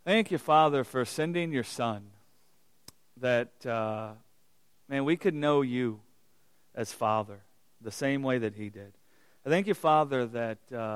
Thank you, Father, for sending your Son, that, we could know you as Father the same way that he did. I thank you, Father, that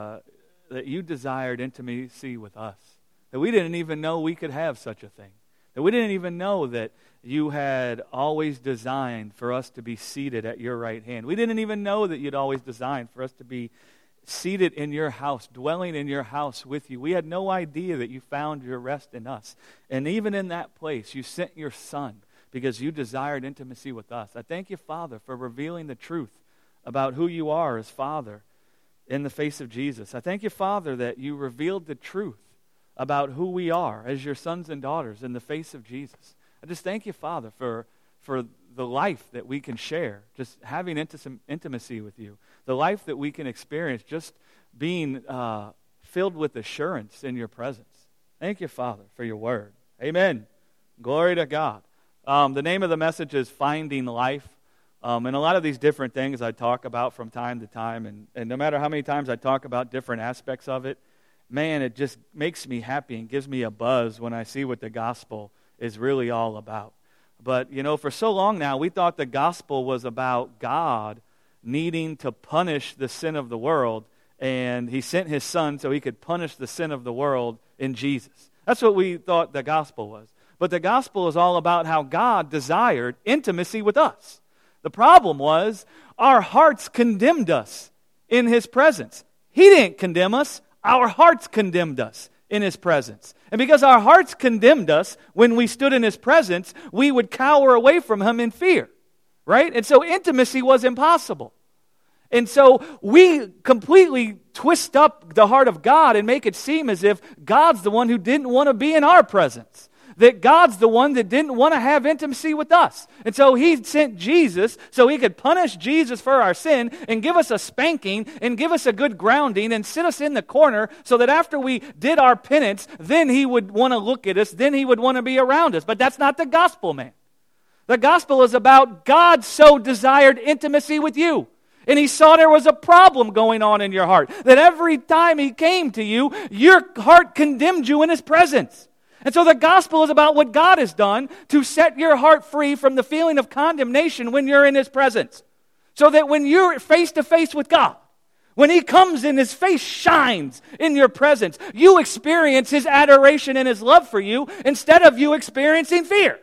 you desired intimacy with us, that we didn't even know we could have such a thing, that we didn't even know that you had always designed for us to be seated at your right hand. We didn't even know that you'd always designed for us to be seated in your house, dwelling in your house with you. We had no idea that you found your rest in us. And even in that place, you sent your Son because you desired intimacy with us. I thank you, Father, for revealing the truth about who you are as Father in the face of Jesus. I thank you, Father, that you revealed the truth about who we are as your sons and daughters in the face of Jesus. I just thank you, Father, for the life that we can share, just having intimacy with you, the life that we can experience, just being filled with assurance in your presence. Thank you, Father, for your word. Amen. Glory to God. The name of the message is Finding Life. And a lot of these different things I talk about from time to time, and no matter how many times I talk about different aspects of it, man, it just makes me happy and gives me a buzz when I see what the gospel is really all about. But, for so long now, we thought the gospel was about God needing to punish the sin of the world, and he sent his Son so he could punish the sin of the world in Jesus. That's what we thought the gospel was. But the gospel is all about how God desired intimacy with us. The problem was our hearts condemned us in his presence. He didn't condemn us. Our hearts condemned us in his presence. And because our hearts condemned us when we stood in his presence, we would cower away from him in fear, right? And so intimacy was impossible. And so we completely twist up the heart of God and make it seem as if God's the one who didn't want to be in our presence, that God's the one that didn't want to have intimacy with us. And so he sent Jesus so he could punish Jesus for our sin and give us a spanking and give us a good grounding and sit us in the corner so that after we did our penance, then he would want to look at us, then he would want to be around us. But that's not the gospel, man. The gospel is about God so desired intimacy with you. And he saw there was a problem going on in your heart, that every time he came to you, your heart condemned you in his presence. And so the gospel is about what God has done to set your heart free from the feeling of condemnation when you're in his presence. So that when you're face to face with God, when he comes and his face shines in your presence, you experience his adoration and his love for you instead of you experiencing fear.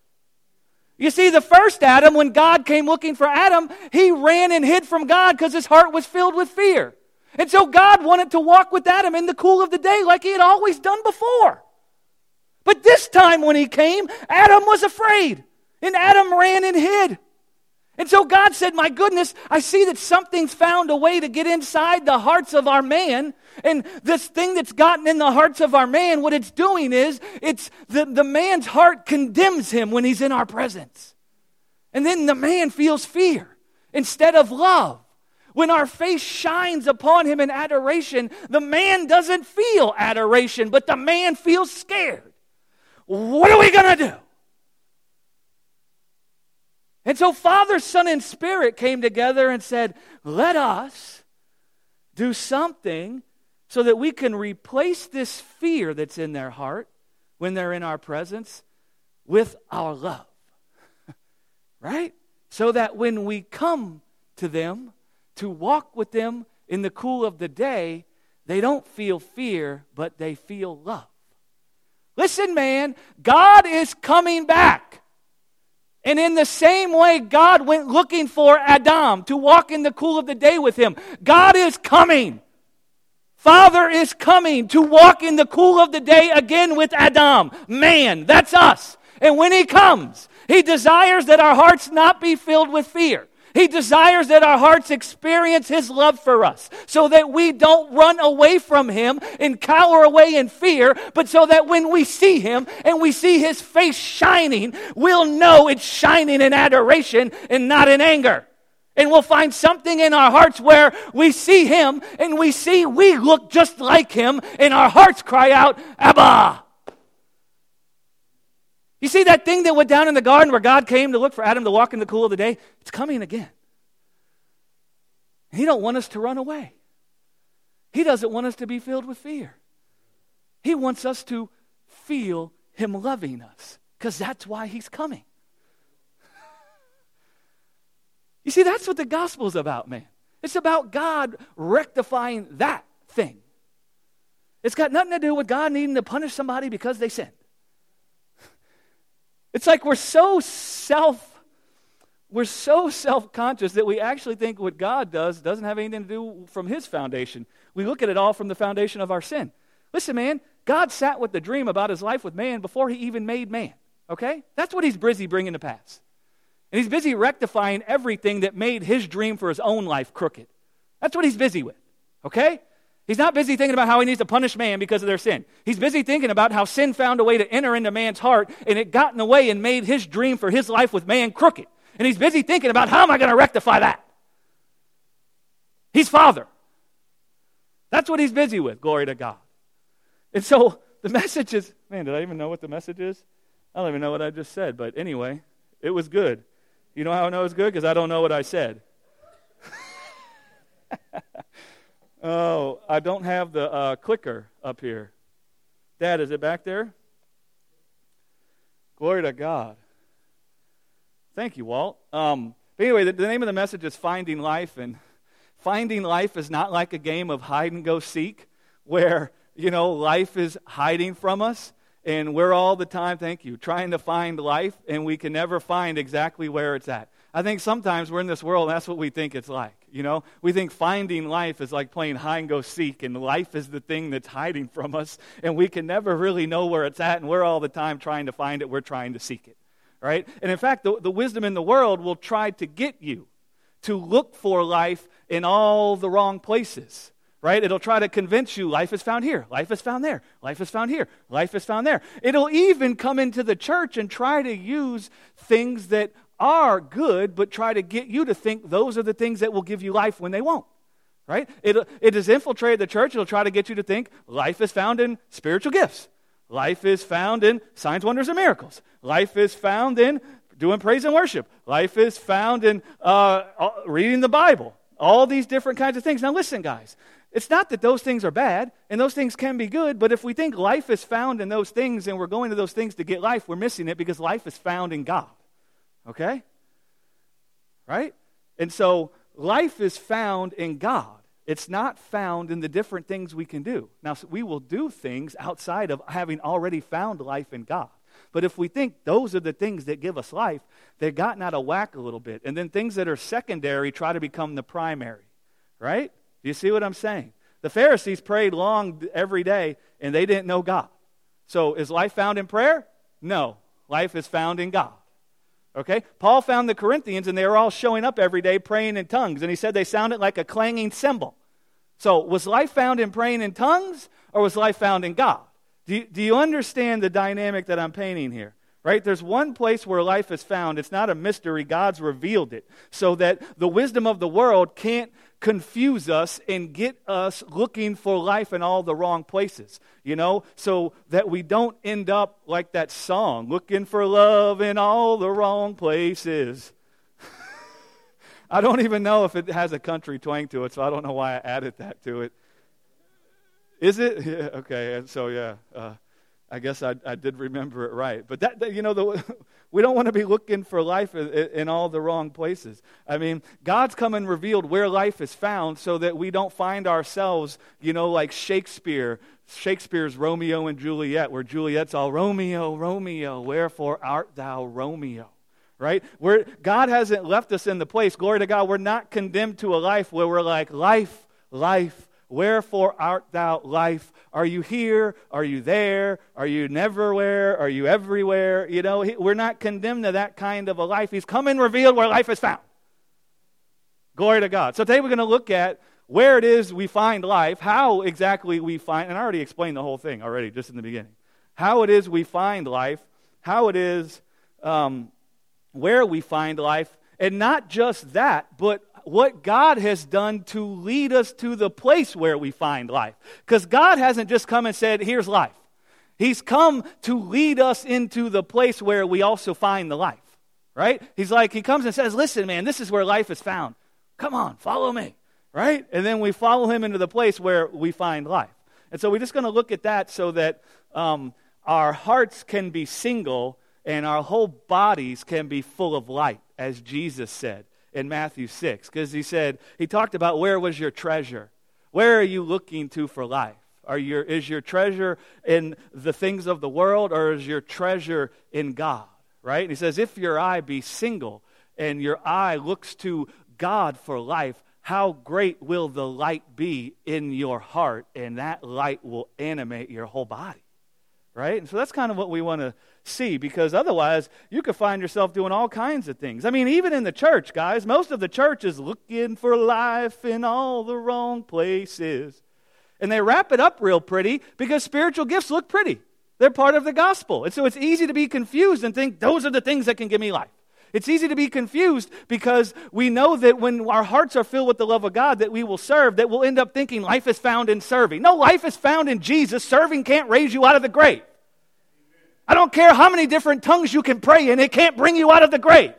You see, the first Adam, when God came looking for Adam, he ran and hid from God because his heart was filled with fear. And so God wanted to walk with Adam in the cool of the day like he had always done before. But this time when he came, Adam was afraid. And Adam ran and hid. And so God said, my goodness, I see that something's found a way to get inside the hearts of our man. And this thing that's gotten in the hearts of our man, what it's doing is, it's the man's heart condemns him when he's in our presence. And then the man feels fear instead of love. When our face shines upon him in adoration, the man doesn't feel adoration, but the man feels scared. What are we going to do? And so Father, Son, and Spirit came together and said, let us do something so that we can replace this fear that's in their heart when they're in our presence with our love. Right? So that when we come to them to walk with them in the cool of the day, they don't feel fear, but they feel love. Listen, man, God is coming back. And in the same way God went looking for Adam to walk in the cool of the day with him, God is coming. Father is coming to walk in the cool of the day again with Adam. Man, that's us. And when he comes, he desires that our hearts not be filled with fear. He desires that our hearts experience his love for us so that we don't run away from him and cower away in fear, but so that when we see him and we see his face shining, we'll know it's shining in adoration and not in anger. And we'll find something in our hearts where we see him and we look just like him and our hearts cry out, Abba! You see that thing that went down in the garden where God came to look for Adam to walk in the cool of the day? It's coming again. He don't want us to run away. He doesn't want us to be filled with fear. He wants us to feel him loving us, because that's why he's coming. You see, that's what the gospel is about, man. It's about God rectifying that thing. It's got nothing to do with God needing to punish somebody because they sinned. It's like we're so self-conscious that we actually think what God does doesn't have anything to do from his foundation. We look at it all from the foundation of our sin. Listen, man, God sat with the dream about his life with man before he even made man, okay? That's what he's busy bringing to pass. And he's busy rectifying everything that made his dream for his own life crooked. That's what he's busy with, okay? He's not busy thinking about how he needs to punish man because of their sin. He's busy thinking about how sin found a way to enter into man's heart, and it got in the way and made his dream for his life with man crooked. And he's busy thinking about, how am I going to rectify that? He's Father. That's what he's busy with, glory to God. And so the message is, man, did I even know what the message is? I don't even know what I just said, but anyway, it was good. You know how I know it's good? Because I don't know what I said. Oh, I don't have the clicker up here. Dad, is it back there? Glory to God. Thank you, Walt. But anyway, the name of the message is Finding Life, and finding life is not like a game of hide and go seek where, life is hiding from us, and we're all the time, thank you, trying to find life, and we can never find exactly where it's at. I think sometimes we're in this world, and that's what we think it's like, We think finding life is like playing hide and go seek, and life is the thing that's hiding from us, and we can never really know where it's at, and we're all the time trying to find it, we're trying to seek it, right? And in fact, the wisdom in the world will try to get you to look for life in all the wrong places. Right? It'll try to convince you life is found here, life is found there, life is found here, life is found there. It'll even come into the church and try to use things that are good, but try to get you to think those are the things that will give you life when they won't. Right? It has infiltrated the church. It'll try to get you to think life is found in spiritual gifts. Life is found in signs, wonders, and miracles. Life is found in doing praise and worship. Life is found in reading the Bible. All these different kinds of things. Now listen, guys. It's not that those things are bad, and those things can be good, but if we think life is found in those things and we're going to those things to get life, we're missing it because life is found in God. Okay? Right? And so life is found in God. It's not found in the different things we can do. Now, we will do things outside of having already found life in God. But if we think those are the things that give us life, they've gotten out of whack a little bit. And then things that are secondary try to become the primary. Right? Do you see what I'm saying? The Pharisees prayed long every day, and they didn't know God. So is life found in prayer? No. Life is found in God. Okay? Paul found the Corinthians, and they were all showing up every day praying in tongues. And he said they sounded like a clanging cymbal. So was life found in praying in tongues, or was life found in God? Do you understand the dynamic that I'm painting here? Right? There's one place where life is found. It's not a mystery. God's revealed it so that the wisdom of the world can't confuse us and get us looking for life in all the wrong places, so that we don't end up like that song, looking for love in all the wrong places. I don't even know if it has a country twang to it, so I don't know why I added that to it. Is it? Yeah, okay, and so I guess I did remember it right. But we don't want to be looking for life in all the wrong places. I mean, God's come and revealed where life is found so that we don't find ourselves, like Shakespeare's Romeo and Juliet, where Juliet's all, Romeo, Romeo, wherefore art thou Romeo? Right? God hasn't left us in the place, glory to God, we're not condemned to a life where we're like, life, life, wherefore art thou life? Are you here? Are you there? Are you neverwhere? Are you everywhere? We're not condemned to that kind of a life. He's come and revealed where life is found. Glory to God. So today we're going to look at where it is we find life, how exactly we find, and I already explained the whole thing already just in the beginning, how it is we find life, how it is where we find life, and not just that, but what God has done to lead us to the place where we find life. Because God hasn't just come and said, here's life. He's come to lead us into the place where we also find the life. Right? He comes and says, listen, man, this is where life is found. Come on, follow me. Right? And then we follow him into the place where we find life. And so we're just going to look at that so that our hearts can be single and our whole bodies can be full of light, as Jesus said in Matthew 6. Because he talked about where was your treasure? Where are you looking to for life? Is your treasure in the things of the world, or is your treasure in God? Right? And he says, if your eye be single and your eye looks to God for life, how great will the light be in your heart, and that light will animate your whole body. Right? And so that's kind of what we want to see, because otherwise you could find yourself doing all kinds of things. I mean, even in the church, guys, most of the church is looking for life in all the wrong places. And they wrap it up real pretty because spiritual gifts look pretty. They're part of the gospel. And so it's easy to be confused and think those are the things that can give me life. It's easy to be confused because we know that when our hearts are filled with the love of God that we will serve, that we'll end up thinking life is found in serving. No, life is found in Jesus. Serving can't raise you out of the grave. I don't care how many different tongues you can pray in, it can't bring you out of the grave.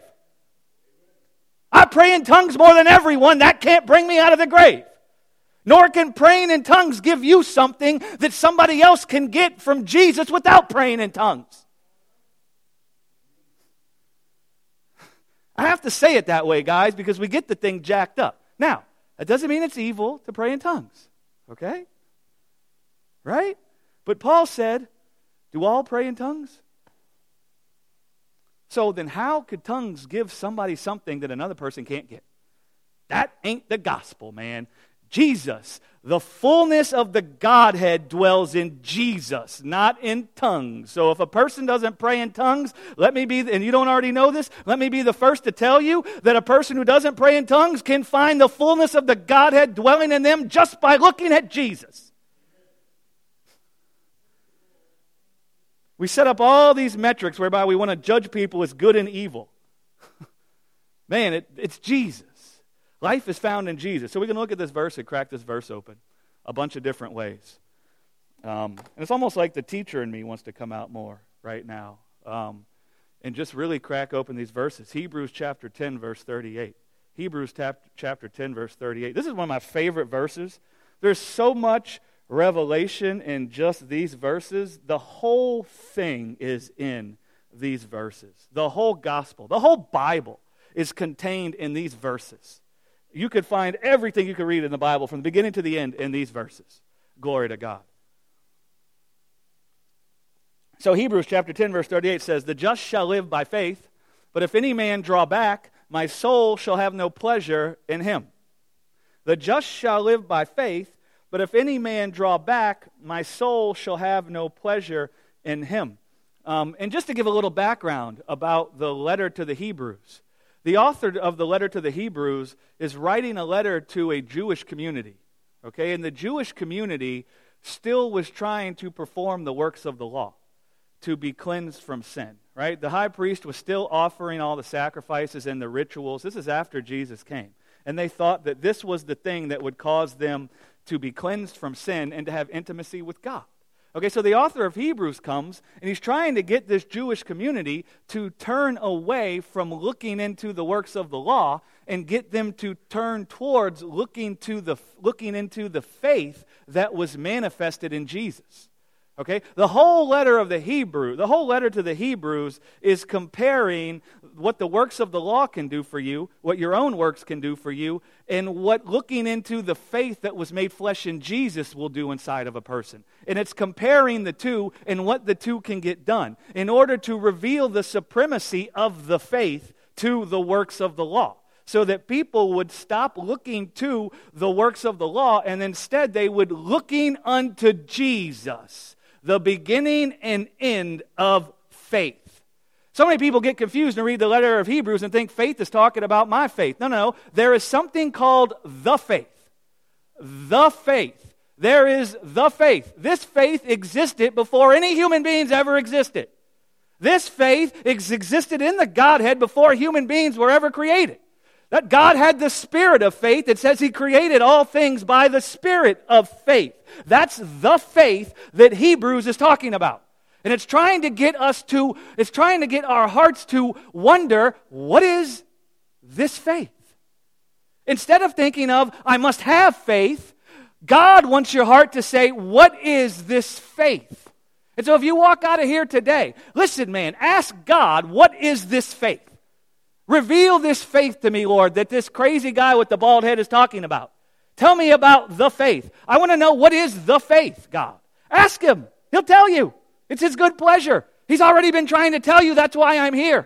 I pray in tongues more than everyone. That can't bring me out of the grave. Nor can praying in tongues give you something that somebody else can get from Jesus without praying in tongues. I have to say it that way, guys, because we get the thing jacked up. Now, that doesn't mean it's evil to pray in tongues, okay? Right? But Paul said, do all pray in tongues? So then how could tongues give somebody something that another person can't get? That ain't the gospel, man. Jesus, the fullness of the Godhead dwells in Jesus, not in tongues. So if a person doesn't pray in tongues, and you don't already know this, let me be the first to tell you that a person who doesn't pray in tongues can find the fullness of the Godhead dwelling in them just by looking at Jesus. We set up all these metrics whereby we want to judge people as good and evil. Man, it's Jesus. Life is found in Jesus. So we can look at this verse and crack this verse open a bunch of different ways. And it's almost like the teacher in me wants to come out more right now and just really crack open these verses. Hebrews chapter 10, verse 38. Hebrews chapter 10, verse 38. This is one of my favorite verses. There's so much revelation in just these verses. The whole thing is in these verses. The whole gospel, the whole Bible is contained in these verses. You could find everything you could read in the Bible from the beginning to the end in these verses. Glory to God. So Hebrews chapter 10, verse 38 says, the just shall live by faith, but if any man draw back, my soul shall have no pleasure in him. The just shall live by faith, but if any man draw back, my soul shall have no pleasure in him. And just to give a little background about the letter to the Hebrews, the author of the letter to the Hebrews is writing a letter to a Jewish community, okay? And the Jewish community still was trying to perform the works of the law, to be cleansed from sin, right? The high priest was still offering all the sacrifices and the rituals. This is after Jesus came. And they thought that this was the thing that would cause them to be cleansed from sin and to have intimacy with God. Okay, so the author of Hebrews comes, and he's trying to get this Jewish community to turn away from looking into the works of the law and get them to turn towards looking into the faith that was manifested in Jesus. Okay, the whole letter to the Hebrews is comparing what the works of the law can do for you, what your own works can do for you, and what looking into the faith that was made flesh in Jesus will do inside of a person. And it's comparing the two and what the two can get done in order to reveal the supremacy of the faith to the works of the law, so that people would stop looking to the works of the law and instead they would looking unto Jesus, the beginning and end of faith. So many people get confused and read the letter of Hebrews and think faith is talking about my faith. No. There is something called the faith. The faith. There is the faith. This faith existed before any human beings ever existed. This faith existed in the Godhead before human beings were ever created. That God had the spirit of faith. It says He created all things by the spirit of faith. That's the faith that Hebrews is talking about. And it's trying to get our hearts to wonder, what is this faith? Instead of thinking of, I must have faith, God wants your heart to say, what is this faith? And so if you walk out of here today, listen, man, ask God, what is this faith? Reveal this faith to me, Lord, that this crazy guy with the bald head is talking about. Tell me about the faith. I want to know, what is the faith, God? Ask him. He'll tell you. It's his good pleasure. He's already been trying to tell you, that's why I'm here.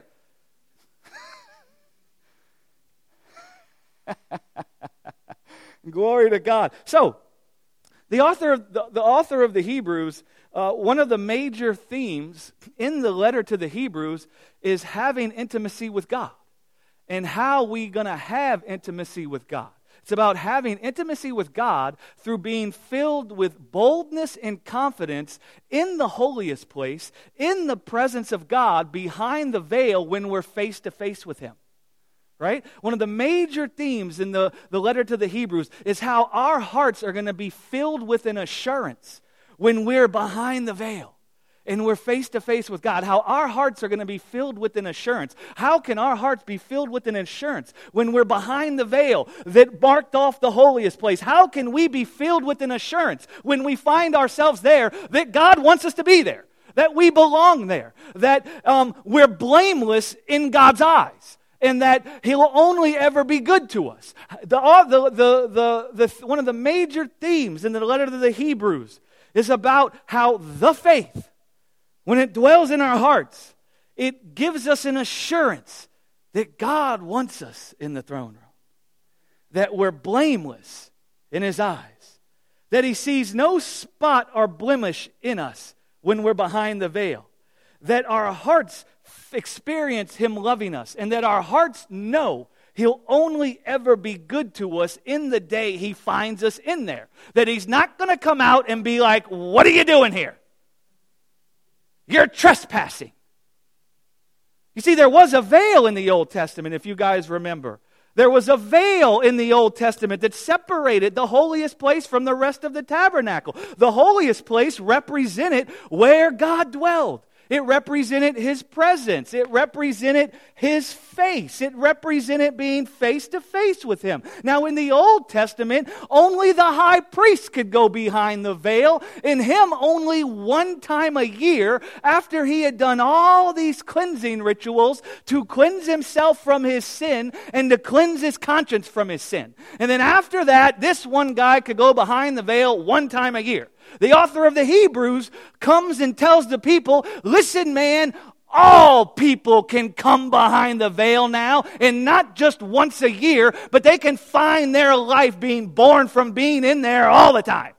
Glory to God. So, the author of the Hebrews, one of the major themes in the letter to the Hebrews is having intimacy with God. And how we going to have intimacy with God. It's about having intimacy with God through being filled with boldness and confidence in the holiest place, in the presence of God, behind the veil when we're face to face with Him. Right? One of the major themes in the letter to the Hebrews is how our hearts are going to be filled with an assurance when we're behind the veil and we're face to face with God. How our hearts are going to be filled with an assurance. How can our hearts be filled with an assurance when we're behind the veil that marked off the holiest place? How can we be filled with an assurance when we find ourselves there that God wants us to be there, that we belong there, that we're blameless in God's eyes? And that He'll only ever be good to us. One of the major themes in the letter to the Hebrews is about how the faith, when it dwells in our hearts, it gives us an assurance that God wants us in the throne room, that we're blameless in His eyes, that He sees no spot or blemish in us when we're behind the veil, that our hearts experience Him loving us, and that our hearts know He'll only ever be good to us in the day He finds us in there. That He's not going to come out and be like, what are you doing here? You're trespassing. You see, there was a veil in the Old Testament, if you guys remember. There was a veil in the Old Testament that separated the holiest place from the rest of the tabernacle. The holiest place represented where God dwelled. It represented His presence. It represented His face. It represented being face to face with Him. Now, in the Old Testament, only the high priest could go behind the veil, and him only one time a year after he had done all these cleansing rituals to cleanse himself from his sin and to cleanse his conscience from his sin. And then after that, this one guy could go behind the veil one time a year. The author of the Hebrews comes and tells the people, listen, man, all people can come behind the veil now, and not just once a year, but they can find their life being born from being in there all the time.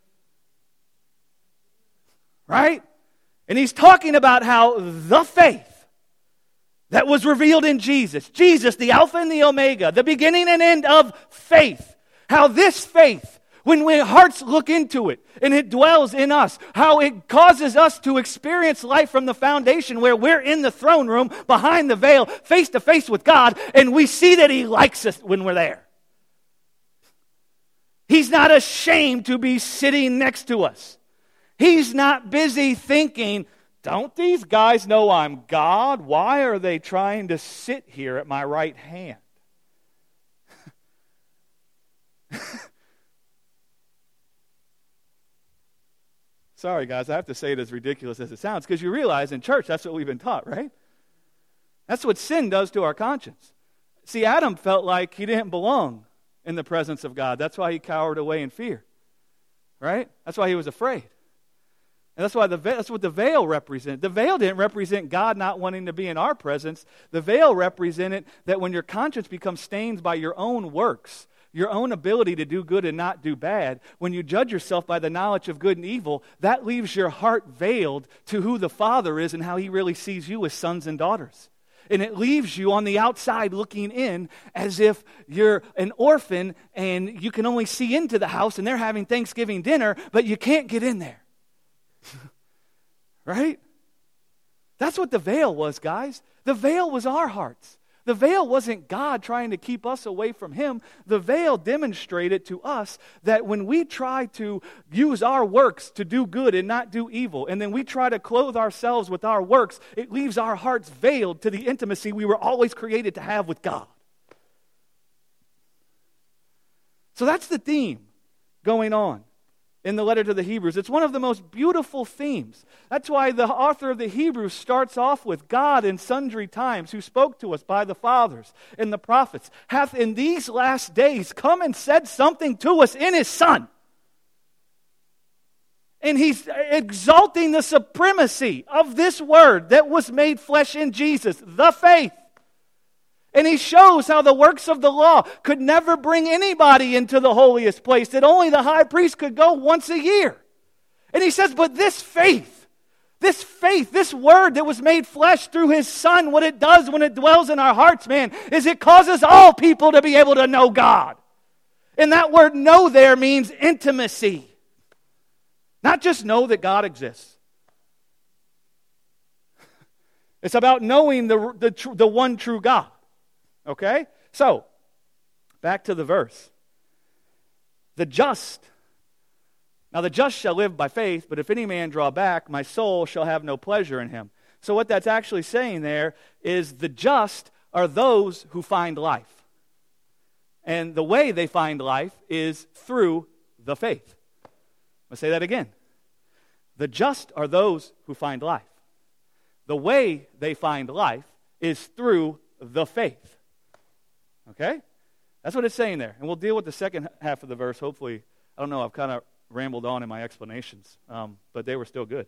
Right? And he's talking about how the faith that was revealed in Jesus, the Alpha and the Omega, the beginning and end of faith, how this faith, when our hearts look into it and it dwells in us, how it causes us to experience life from the foundation where we're in the throne room behind the veil, face to face with God, and we see that He likes us when we're there. He's not ashamed to be sitting next to us. He's not busy thinking, don't these guys know I'm God? Why are they trying to sit here at my right hand? Sorry, guys, I have to say it as ridiculous as it sounds, because you realize in church that's what we've been taught, right? That's what sin does to our conscience. See, Adam felt like he didn't belong in the presence of God. That's why he cowered away in fear, right? That's why he was afraid. And that's what the veil represented. The veil didn't represent God not wanting to be in our presence. The veil represented that when your conscience becomes stained by your own works, your own ability to do good and not do bad, when you judge yourself by the knowledge of good and evil, that leaves your heart veiled to who the Father is and how He really sees you as sons and daughters. And it leaves you on the outside looking in as if you're an orphan and you can only see into the house and they're having Thanksgiving dinner, but you can't get in there. Right? That's what the veil was, guys. The veil was our hearts. The veil wasn't God trying to keep us away from Him. The veil demonstrated to us that when we try to use our works to do good and not do evil, and then we try to clothe ourselves with our works, it leaves our hearts veiled to the intimacy we were always created to have with God. So that's the theme going on in the letter to the Hebrews. It's one of the most beautiful themes. That's why the author of the Hebrews starts off with God in sundry times, who spoke to us by the fathers and the prophets, hath in these last days come and said something to us in His Son. And he's exalting the supremacy of this Word that was made flesh in Jesus, the faith. And he shows how the works of the law could never bring anybody into the holiest place, that only the high priest could go once a year. And he says, but this faith, this Word that was made flesh through His Son, what it does when it dwells in our hearts, man, is it causes all people to be able to know God. And that word know there means intimacy. Not just know that God exists. It's about knowing the one true God. Okay? So, back to the verse. The just shall live by faith, but if any man draw back, my soul shall have no pleasure in him. So what that's actually saying there is the just are those who find life. And the way they find life is through the faith. I'll say that again. The just are those who find life. The way they find life is through the faith. Okay? That's what it's saying there. And we'll deal with the second half of the verse, hopefully. I don't know, I've kind of rambled on in my explanations, but they were still good.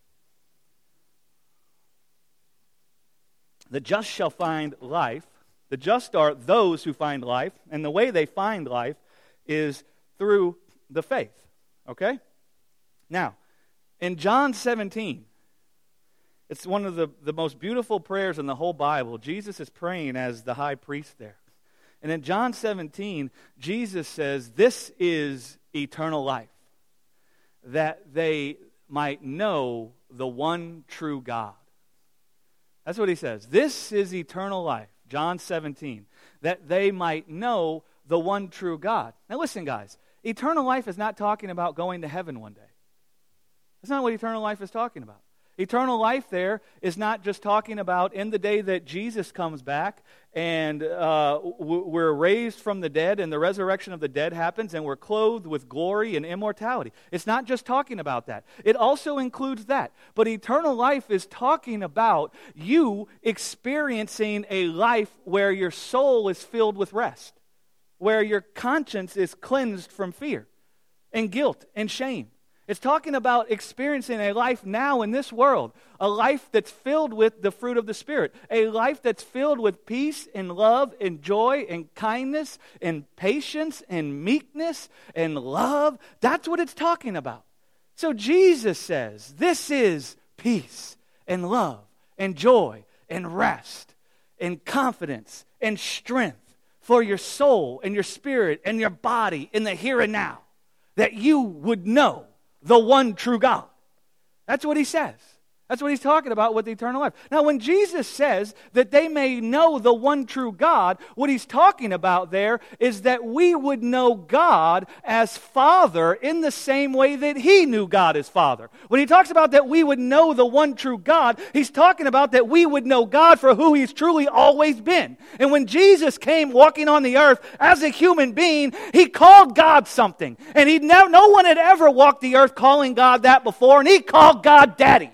The just shall find life. The just are those who find life, and the way they find life is through the faith. Okay? Now, in John 17, it's one of the most beautiful prayers in the whole Bible. Jesus is praying as the high priest there. And in John 17, Jesus says, this is eternal life, that they might know the one true God. That's what he says. This is eternal life, John 17, that they might know the one true God. Now listen, guys, eternal life is not talking about going to heaven one day. That's not what eternal life is talking about. Eternal life there is not just talking about in the day that Jesus comes back and we're raised from the dead and the resurrection of the dead happens and we're clothed with glory and immortality. It's not just talking about that. It also includes that. But eternal life is talking about you experiencing a life where your soul is filled with rest, where your conscience is cleansed from fear and guilt and shame. It's talking about experiencing a life now in this world, a life that's filled with the fruit of the Spirit, a life that's filled with peace and love and joy and kindness and patience and meekness and love. That's what it's talking about. So Jesus says, this is peace and love and joy and rest and confidence and strength for your soul and your spirit and your body in the here and now, that you would know the one true God. That's what he says. That's what he's talking about with eternal life. Now, when Jesus says that they may know the one true God, what he's talking about there is that we would know God as Father in the same way that he knew God as Father. When he talks about that we would know the one true God, he's talking about that we would know God for who he's truly always been. And when Jesus came walking on the earth as a human being, he called God something. And no one had ever walked the earth calling God that before, and he called God Daddy.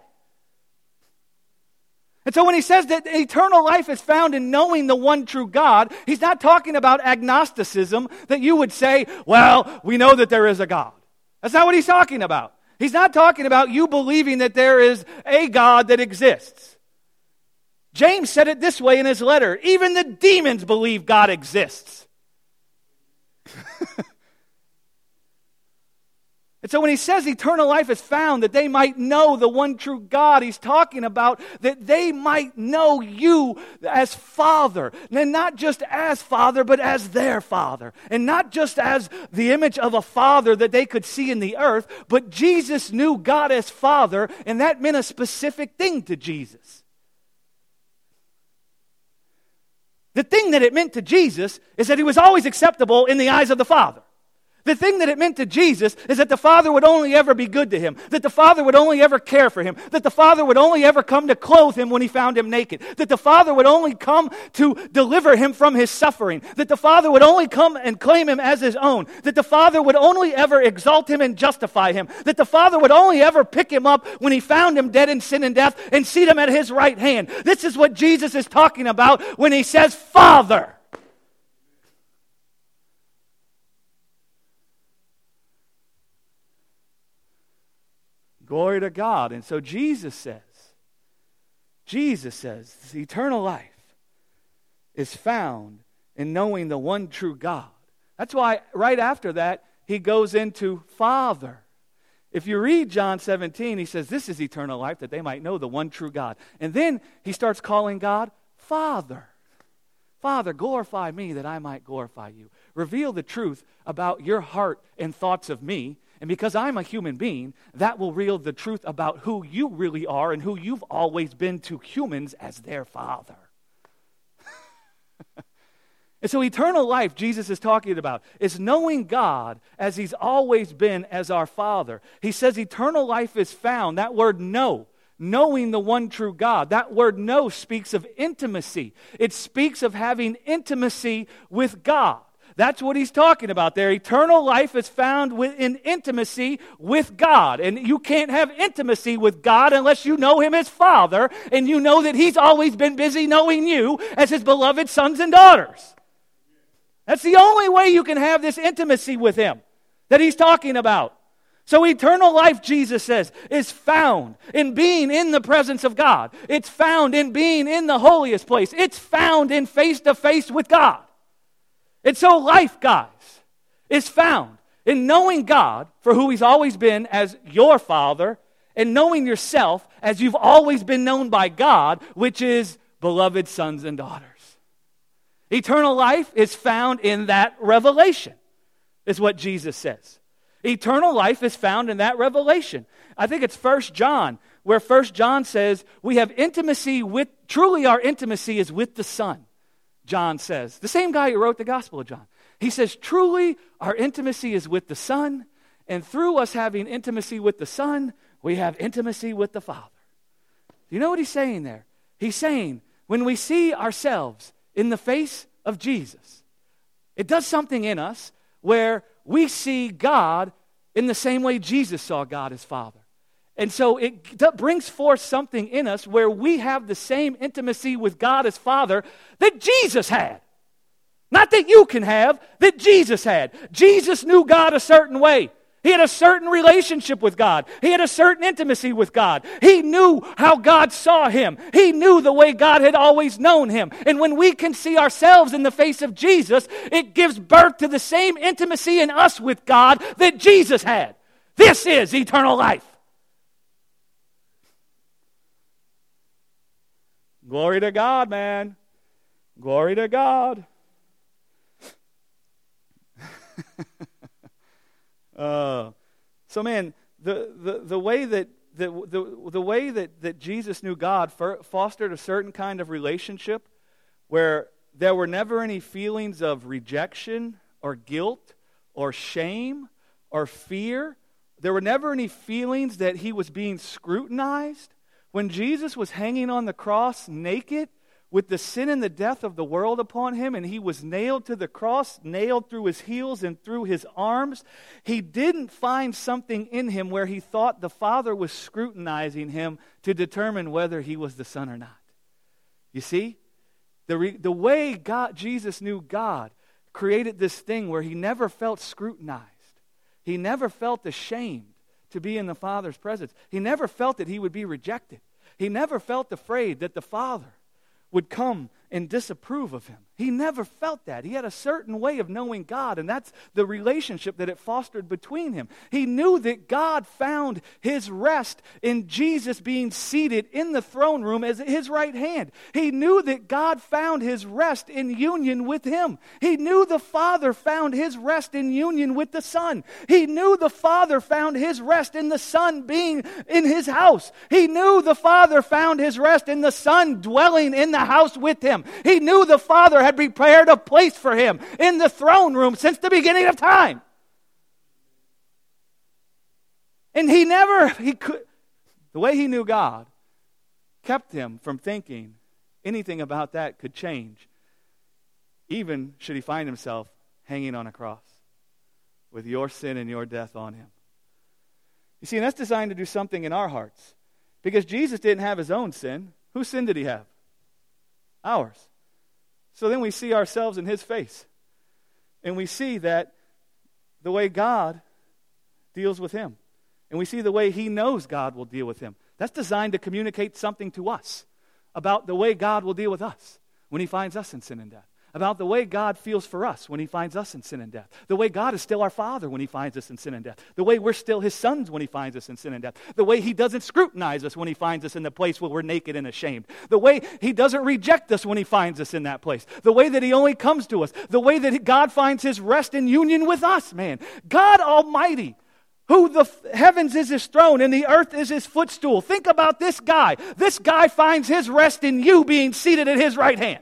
And so when he says that eternal life is found in knowing the one true God, he's not talking about agnosticism, that you would say, well, we know that there is a God. That's not what he's talking about. He's not talking about you believing that there is a God that exists. James said it this way in his letter, even the demons believe God exists. And so when he says eternal life is found, that they might know the one true God, he's talking about that they might know you as Father. And not just as Father, but as their Father. And not just as the image of a Father that they could see in the earth, but Jesus knew God as Father, and that meant a specific thing to Jesus. The thing that it meant to Jesus is that he was always acceptable in the eyes of the Father. The thing that it meant to Jesus is that the Father would only ever be good to him, that the Father would only ever care for him, that the Father would only ever come to clothe him when he found him naked, that the Father would only come to deliver him from his suffering, that the Father would only come and claim him as his own, that the Father would only ever exalt him and justify him, that the Father would only ever pick him up when he found him dead in sin and death and seat him at his right hand. This is what Jesus is talking about when he says, Father. Glory to God. And so Jesus says, eternal life is found in knowing the one true God. That's why right after that, he goes into Father. If you read John 17, he says, this is eternal life, that they might know the one true God. And then he starts calling God Father. Father, glorify me that I might glorify you. Reveal the truth about your heart and thoughts of me. And because I'm a human being, that will reveal the truth about who you really are and who you've always been to humans as their Father. And so eternal life, Jesus is talking about, is knowing God as he's always been as our Father. He says eternal life is found. That word know, knowing the one true God. That word know speaks of intimacy. It speaks of having intimacy with God. That's what he's talking about there. Eternal life is found in intimacy with God. And you can't have intimacy with God unless you know him as Father and you know that he's always been busy knowing you as his beloved sons and daughters. That's the only way you can have this intimacy with him that he's talking about. So eternal life, Jesus says, is found in being in the presence of God. It's found in being in the holiest place. It's found in face-to-face with God. And so life, guys, is found in knowing God for who he's always been as your Father and knowing yourself as you've always been known by God, which is beloved sons and daughters. Eternal life is found in that revelation, is what Jesus says. Eternal life is found in that revelation. I think it's 1 John, where 1 John says, we have intimacy with, truly our intimacy is with the Son. John says, the same guy who wrote the Gospel of John. He says, truly our intimacy is with the Son, and through us having intimacy with the Son, we have intimacy with the Father. You know what he's saying there? He's saying, when we see ourselves in the face of Jesus, it does something in us where we see God in the same way Jesus saw God as Father. And so it brings forth something in us where we have the same intimacy with God as Father that Jesus had. Not that you can have, that Jesus had. Jesus knew God a certain way. He had a certain relationship with God. He had a certain intimacy with God. He knew how God saw him. He knew the way God had always known him. And when we can see ourselves in the face of Jesus, it gives birth to the same intimacy in us with God that Jesus had. This is eternal life. Glory to God, man. Glory to God. So man, the way that Jesus knew God fostered a certain kind of relationship where there were never any feelings of rejection or guilt or shame or fear. There were never any feelings that he was being scrutinized. When Jesus was hanging on the cross naked, with the sin and the death of the world upon him, and he was nailed to the cross, nailed through his heels and through his arms, he didn't find something in him where he thought the Father was scrutinizing him to determine whether he was the Son or not. You see? The way Jesus knew God created this thing where he never felt scrutinized. He never felt ashamed to be in the Father's presence. He never felt that he would be rejected. He never felt afraid that the Father would come and disapprove of him. He never felt that. He had a certain way of knowing God, and that's the relationship that it fostered between him. He knew that God found his rest in Jesus being seated in the throne room as his right hand. He knew that God found his rest in union with him. He knew the Father found his rest in union with the Son. He knew the Father found his rest in the Son being in his house. He knew the Father found his rest in the Son dwelling in the house with him. He knew the Father had prepared a place for him in the throne room since the beginning of time. And the way he knew God kept him from thinking anything about that could change, even should he find himself hanging on a cross with your sin and your death on him. You see, and that's designed to do something in our hearts. Because Jesus didn't have his own sin. Whose sin did he have? Ours. So then we see ourselves in his face. And we see that the way God deals with him. And we see the way he knows God will deal with him. That's designed to communicate something to us about the way God will deal with us when he finds us in sin and death. About the way God feels for us when he finds us in sin and death. The way God is still our Father when he finds us in sin and death. The way we're still his sons when he finds us in sin and death. The way he doesn't scrutinize us when he finds us in the place where we're naked and ashamed. The way he doesn't reject us when he finds us in that place. The way that he only comes to us. The way that God finds his rest in union with us, man. God Almighty, who the heavens is his throne and the earth is his footstool. Think about this guy. This guy finds his rest in you being seated at his right hand.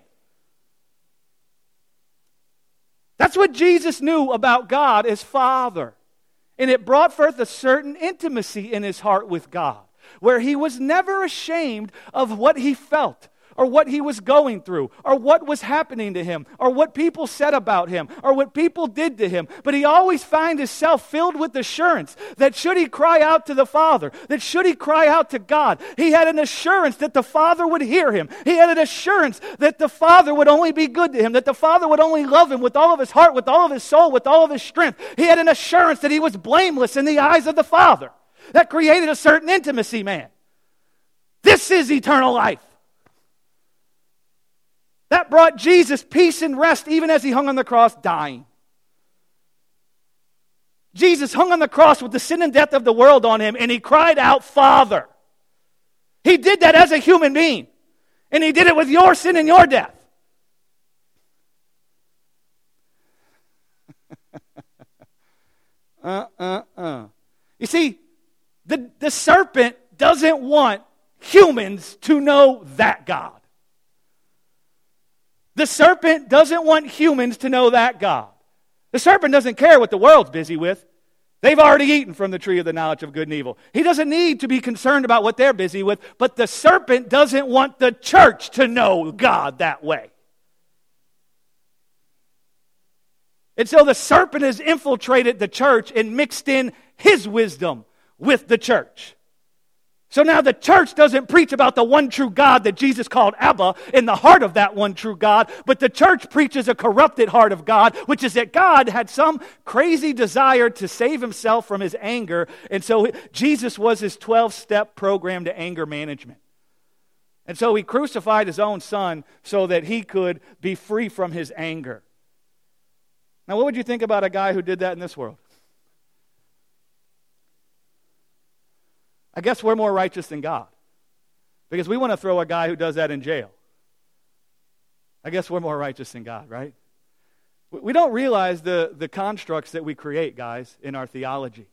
That's what Jesus knew about God as Father. And it brought forth a certain intimacy in his heart with God, where he was never ashamed of what he felt, or what he was going through, or what was happening to him, or what people said about him, or what people did to him. But he always found himself filled with assurance that should he cry out to the Father, that should he cry out to God, he had an assurance that the Father would hear him. He had an assurance that the Father would only be good to him, that the Father would only love him with all of his heart, with all of his soul, with all of his strength. He had an assurance that he was blameless in the eyes of the Father. That created a certain intimacy, man. This is eternal life. That brought Jesus peace and rest even as he hung on the cross dying. Jesus hung on the cross with the sin and death of the world on him, and he cried out, Father. He did that as a human being, and he did it with your sin and your death. You see, the serpent doesn't want humans to know that God. The serpent doesn't want humans to know that God. The serpent doesn't care what the world's busy with. They've already eaten from the tree of the knowledge of good and evil. He doesn't need to be concerned about what they're busy with, but the serpent doesn't want the church to know God that way. And so the serpent has infiltrated the church and mixed in his wisdom with the church. So now the church doesn't preach about the one true God that Jesus called Abba in the heart of that one true God, but the church preaches a corrupted heart of God, which is that God had some crazy desire to save himself from his anger, and so Jesus was his 12-step program to anger management. And so he crucified his own son so that he could be free from his anger. Now, what would you think about a guy who did that in this world? I guess we're more righteous than God, because we want to throw a guy who does that in jail. I guess we're more righteous than God, right? We don't realize the constructs that we create, guys, in our theology.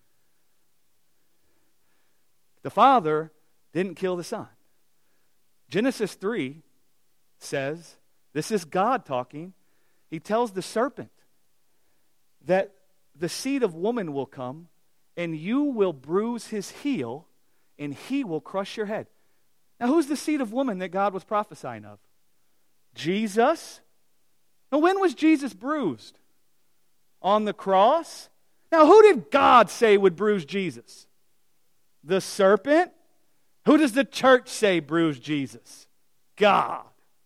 The Father didn't kill the Son. Genesis 3 says, this is God talking, he tells the serpent that the seed of woman will come, and you will bruise his heel, and he will crush your head. Now, who's the seed of woman that God was prophesying of? Jesus. Now, when was Jesus bruised? On the cross? Now, who did God say would bruise Jesus? The serpent? Who does the church say bruised Jesus? God.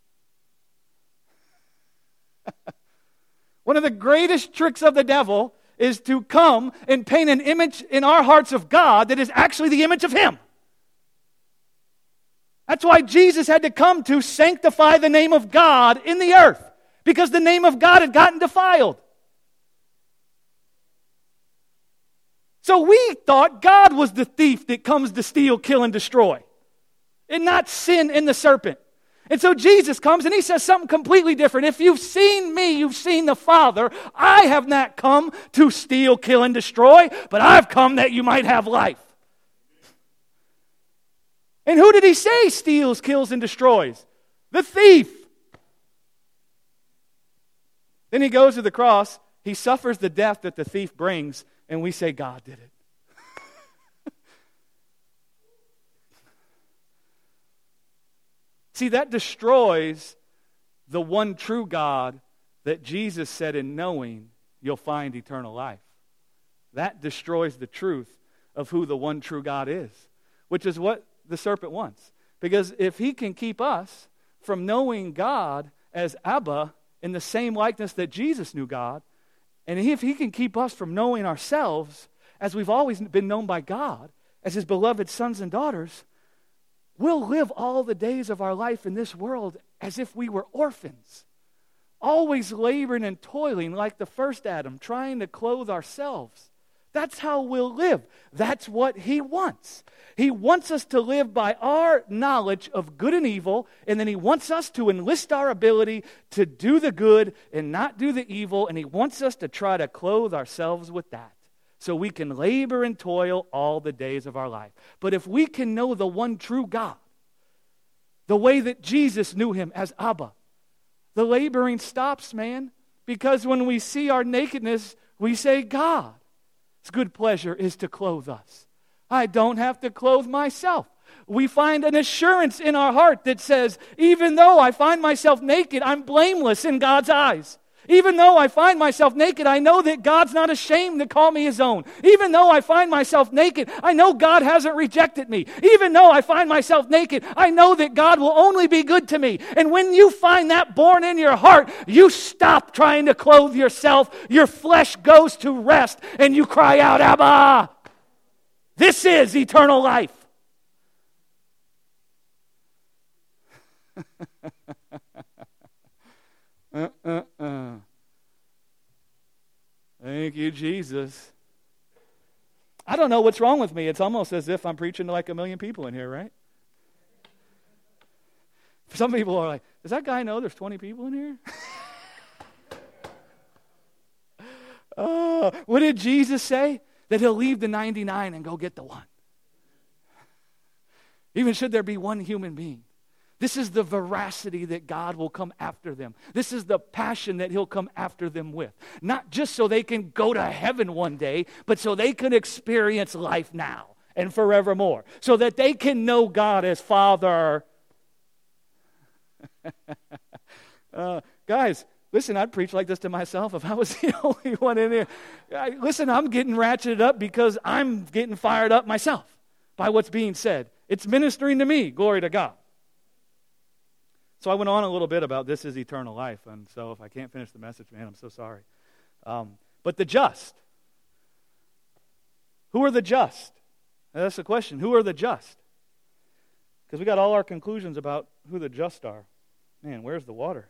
One of the greatest tricks of the devil is to come and paint an image in our hearts of God that is actually the image of him. That's why Jesus had to come to sanctify the name of God in the earth, because the name of God had gotten defiled. So we thought God was the thief that comes to steal, kill, and destroy, and not sin in the serpent. And so Jesus comes and he says something completely different. If you've seen me, you've seen the Father. I have not come to steal, kill, and destroy, but I've come that you might have life. And who did he say steals, kills, and destroys? The thief. Then he goes to the cross. He suffers the death that the thief brings, and we say God did it. See, that destroys the one true God that Jesus said, in knowing you'll find eternal life. That destroys the truth of who the one true God is, which is what the serpent wants. Because if he can keep us from knowing God as Abba in the same likeness that Jesus knew God, and if he can keep us from knowing ourselves as we've always been known by God, as his beloved sons and daughters, we'll live all the days of our life in this world as if we were orphans, always laboring and toiling like the first Adam, trying to clothe ourselves. That's how we'll live. That's what he wants. He wants us to live by our knowledge of good and evil, and then he wants us to enlist our ability to do the good and not do the evil, and he wants us to try to clothe ourselves with that so we can labor and toil all the days of our life. But if we can know the one true God, the way that Jesus knew him as Abba, the laboring stops, man, because when we see our nakedness, we say, God, His good pleasure is to clothe us. I don't have to clothe myself. We find an assurance in our heart that says, even though I find myself naked, I'm blameless in God's eyes. Even though I find myself naked, I know that God's not ashamed to call me his own. Even though I find myself naked, I know God hasn't rejected me. Even though I find myself naked, I know that God will only be good to me. And when you find that born in your heart, you stop trying to clothe yourself. Your flesh goes to rest, and you cry out, Abba! This is eternal life. Thank you, Jesus. I don't know what's wrong with me. It's almost as if I'm preaching to like 1 million people in here, right? Some people are like, does that guy know there's 20 people in here? What did Jesus say? That he'll leave the 99 and go get the one. Even should there be one human being. This is the veracity that God will come after them. This is the passion that he'll come after them with. Not just so they can go to heaven one day, but so they can experience life now and forevermore. So that they can know God as Father. Guys, listen, I'd preach like this to myself if I was the only one in here. Listen, I'm getting ratcheted up because I'm getting fired up myself by what's being said. It's ministering to me, glory to God. So I went on a little bit about this is eternal life, and so if I can't finish the message, man, I'm so sorry. But the just. Who are the just? That's the question. Who are the just? Because we got all our conclusions about who the just are. Man, where's the water?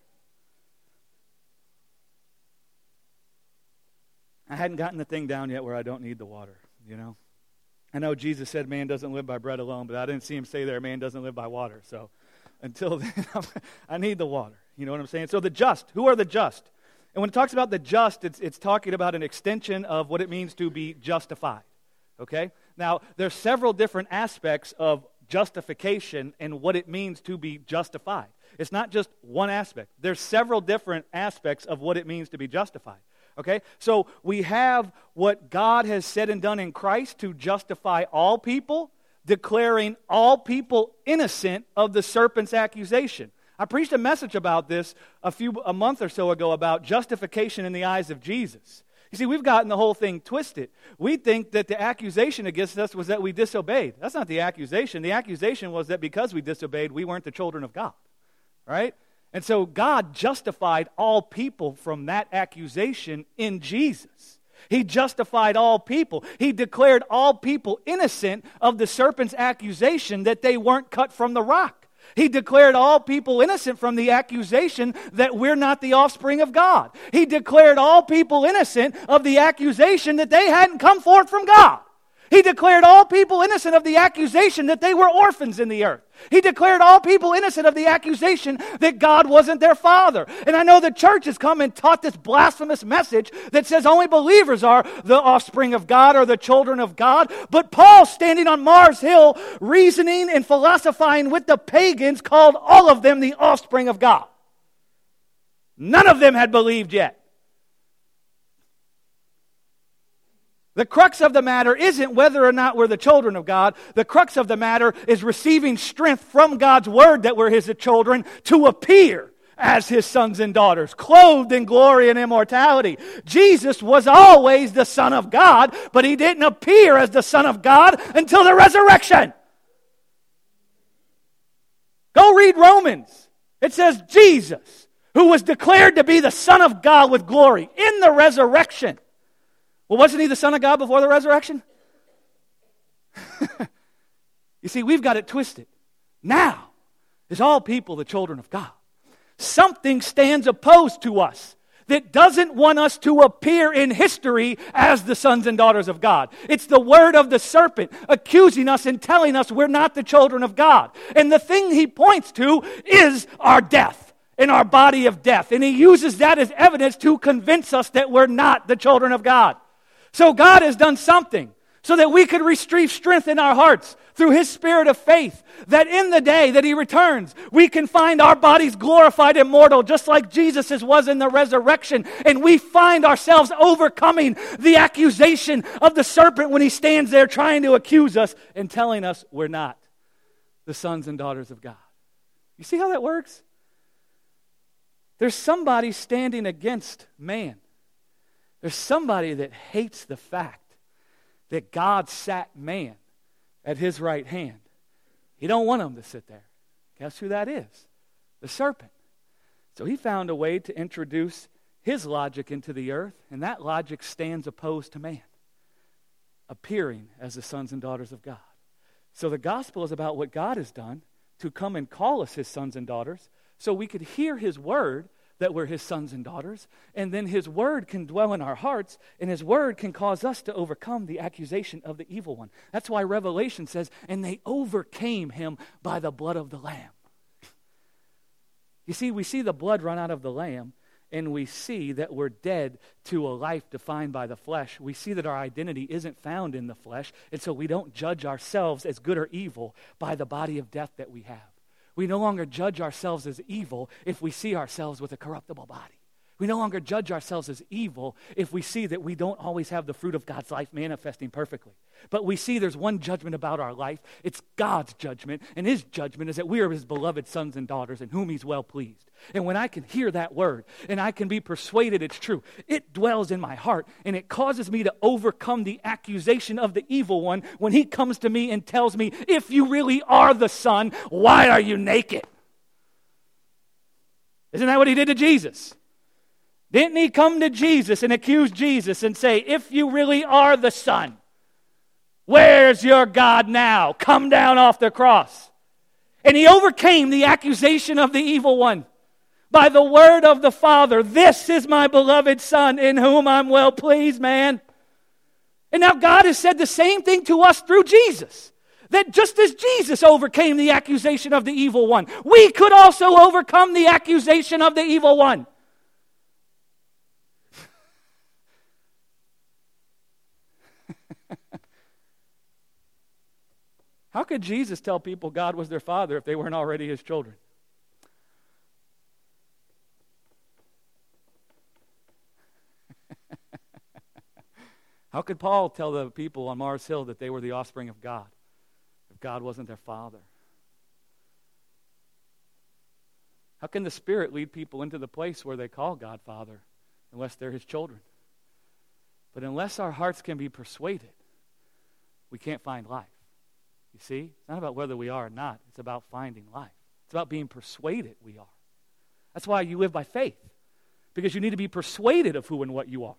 I hadn't gotten the thing down yet where I don't need the water, you know. I know Jesus said man doesn't live by bread alone, but I didn't see him say there man doesn't live by water, so until then, I need the water. You know what I'm saying? So the just, who are the just? And when it talks about the just, it's talking about an extension of what it means to be justified. Okay? Now, there's several different aspects of justification and what it means to be justified. It's not just one aspect. There's several different aspects of what it means to be justified. Okay? So we have what God has said and done in Christ to justify all people, declaring all people innocent of the serpent's accusation. I preached a message about this a month or so ago about justification in the eyes of Jesus. You see, we've gotten the whole thing twisted. We think that the accusation against us was that we disobeyed. That's not the accusation. The accusation was that because we disobeyed, we weren't the children of God. Right? And so God justified all people from that accusation in Jesus. He justified all people. He declared all people innocent of the serpent's accusation that they weren't cut from the rock. He declared all people innocent from the accusation that we're not the offspring of God. He declared all people innocent of the accusation that they hadn't come forth from God. He declared all people innocent of the accusation that they were orphans in the earth. He declared all people innocent of the accusation that God wasn't their father. And I know the church has come and taught this blasphemous message that says only believers are the offspring of God or the children of God. But Paul, standing on Mars Hill, reasoning and philosophizing with the pagans, called all of them the offspring of God. None of them had believed yet. The crux of the matter isn't whether or not we're the children of God. The crux of the matter is receiving strength from God's word that we're His children to appear as His sons and daughters, clothed in glory and immortality. Jesus was always the Son of God, but He didn't appear as the Son of God until the resurrection. Go read Romans. It says Jesus, who was declared to be the Son of God with glory in the resurrection. Well, wasn't He the Son of God before the resurrection? You see, we've got it twisted. Now is all people the children of God. Something stands opposed to us that doesn't want us to appear in history as the sons and daughters of God. It's the word of the serpent accusing us and telling us we're not the children of God. And the thing he points to is our death and our body of death. And he uses that as evidence to convince us that we're not the children of God. So God has done something so that we could receive strength in our hearts through His spirit of faith, that in the day that He returns, we can find our bodies glorified and immortal, just like Jesus' was in the resurrection, and we find ourselves overcoming the accusation of the serpent when he stands there trying to accuse us and telling us we're not the sons and daughters of God. You see how that works? There's somebody standing against man. There's somebody that hates the fact that God sat man at His right hand. He don't want him to sit there. Guess who that is? The serpent. So he found a way to introduce his logic into the earth, and that logic stands opposed to man, appearing as the sons and daughters of God. So the gospel is about what God has done to come and call us His sons and daughters so we could hear His word that we're His sons and daughters, and then His word can dwell in our hearts, and His word can cause us to overcome the accusation of the evil one. That's why Revelation says, and they overcame him by the blood of the Lamb. You see, we see the blood run out of the Lamb, and we see that we're dead to a life defined by the flesh. We see that our identity isn't found in the flesh, and so we don't judge ourselves as good or evil by the body of death that we have. We no longer judge ourselves as evil if we see ourselves with a corruptible body. We no longer judge ourselves as evil if we see that we don't always have the fruit of God's life manifesting perfectly. But we see there's one judgment about our life. It's God's judgment, and His judgment is that we are His beloved sons and daughters in whom He's well pleased. And when I can hear that word, and I can be persuaded it's true, it dwells in my heart, and it causes me to overcome the accusation of the evil one when he comes to me and tells me, if you really are the Son, why are you naked? Isn't that what he did to Jesus? Didn't he come to Jesus and accuse Jesus and say, if you really are the Son, where's your God now? Come down off the cross. And he overcame the accusation of the evil one by the word of the Father. This is my beloved Son in whom I'm well pleased, man. And now God has said the same thing to us through Jesus. That just as Jesus overcame the accusation of the evil one, we could also overcome the accusation of the evil one. How could Jesus tell people God was their Father if they weren't already His children? How could Paul tell the people on Mars Hill that they were the offspring of God if God wasn't their Father? How can the Spirit lead people into the place where they call God Father unless they're His children? But unless our hearts can be persuaded, we can't find life. You see? It's not about whether we are or not. It's about finding life. It's about being persuaded we are. That's why you live by faith, because you need to be persuaded of who and what you are.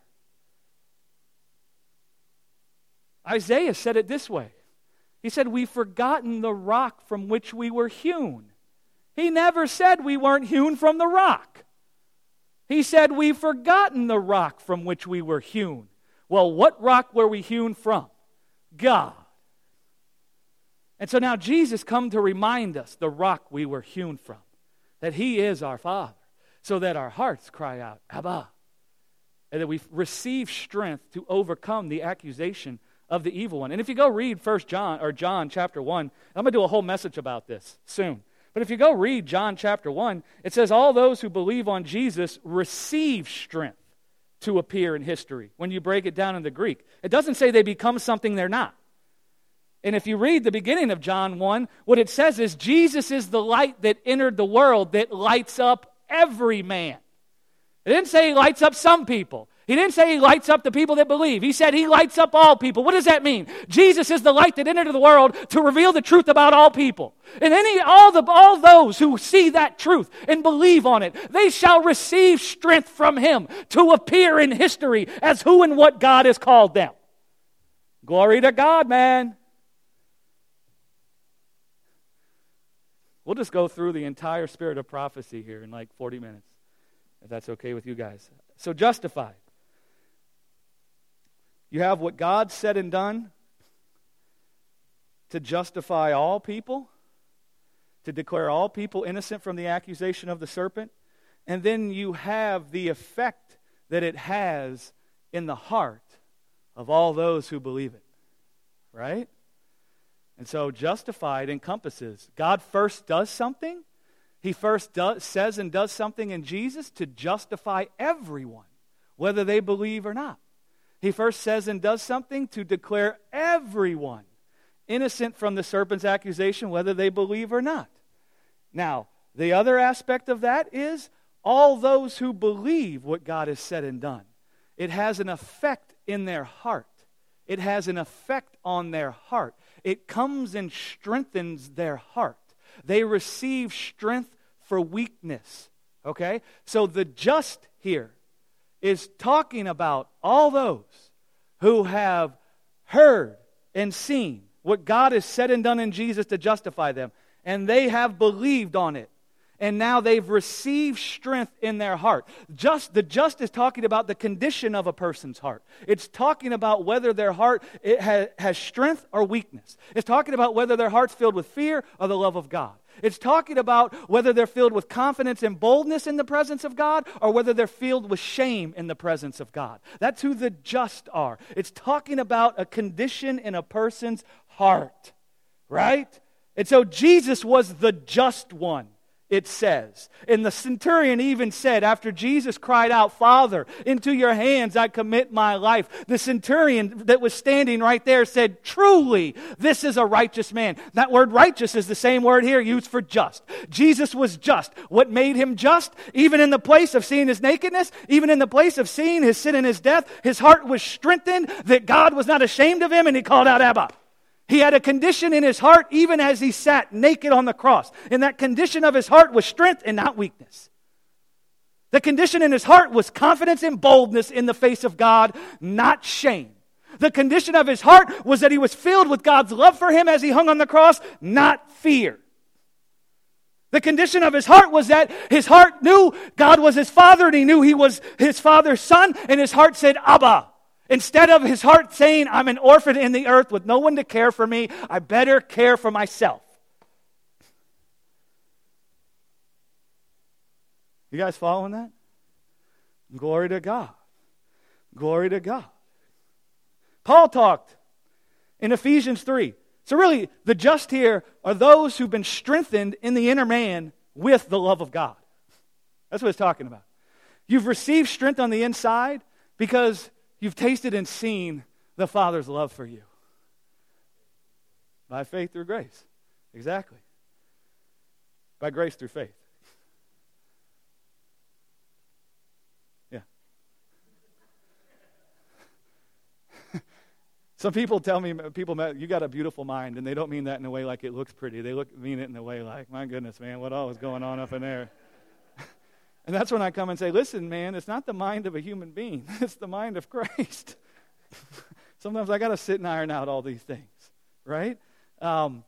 Isaiah said it this way. He said, we've forgotten the rock from which we were hewn. He never said we weren't hewn from the rock. He said, we've forgotten the rock from which we were hewn. Well, what rock were we hewn from? God. And so now Jesus come to remind us the rock we were hewn from, that He is our Father, so that our hearts cry out, Abba, and that we receive strength to overcome the accusation of the evil one. And if you go read John chapter 1, I'm going to do a whole message about this soon. But if you go read John chapter 1, it says all those who believe on Jesus receive strength to appear in history when you break it down in the Greek. It doesn't say they become something they're not. And if you read the beginning of John 1, what it says is Jesus is the light that entered the world that lights up every man. It didn't say he lights up some people. He didn't say he lights up the people that believe. He said he lights up all people. What does that mean? Jesus is the light that entered the world to reveal the truth about all people. And all those who see that truth and believe on it, they shall receive strength from him to appear in history as who and what God has called them. Glory to God, man. We'll just go through the entire spirit of prophecy here in like 40 minutes, if that's okay with you guys. So justified. You have what God said and done to justify all people, to declare all people innocent from the accusation of the serpent, and then you have the effect that it has in the heart of all those who believe it, right? And so justified encompasses God first does something. He first says and does something in Jesus to justify everyone, whether they believe or not. He first says and does something to declare everyone innocent from the serpent's accusation, whether they believe or not. Now, the other aspect of that is all those who believe what God has said and done. It has an effect in their heart. It has an effect on their heart. It comes and strengthens their heart. They receive strength for weakness. Okay? So the just here is talking about all those who have heard and seen what God has said and done in Jesus to justify them. And they have believed on it. And now they've received strength in their heart. The just is talking about the condition of a person's heart. It's talking about whether their heart has strength or weakness. It's talking about whether their heart's filled with fear or the love of God. It's talking about whether they're filled with confidence and boldness in the presence of God or whether they're filled with shame in the presence of God. That's who the just are. It's talking about a condition in a person's heart, right? And so Jesus was the just one. It says. And the centurion even said, after Jesus cried out, "Father, into your hands I commit my life," the centurion that was standing right there said, "Truly, this is a righteous man." That word righteous is the same word here used for just. Jesus was just. What made him just? Even in the place of seeing his nakedness, even in the place of seeing his sin and his death, his heart was strengthened that God was not ashamed of him, and he called out, "Abba." He had a condition in his heart even as he sat naked on the cross. And that condition of his heart was strength and not weakness. The condition in his heart was confidence and boldness in the face of God, not shame. The condition of his heart was that he was filled with God's love for him as he hung on the cross, not fear. The condition of his heart was that his heart knew God was his father and he knew he was his father's son, and his heart said, "Abba." Instead of his heart saying, "I'm an orphan in the earth with no one to care for me, I better care for myself." You guys following that? Glory to God. Glory to God. Paul talked in Ephesians 3. So really, the just here are those who've been strengthened in the inner man with the love of God. That's what it's talking about. You've received strength on the inside because you've tasted and seen the Father's love for you. By faith through grace. Exactly. By grace through faith. Yeah. Some people tell me, you got a beautiful mind, and they don't mean that in a way like it looks pretty. They mean it in a way like, my goodness, man, what all is going on up in there? And that's when I come and say, listen, man, it's not the mind of a human being. It's the mind of Christ. Sometimes I got to sit and iron out all these things, right? But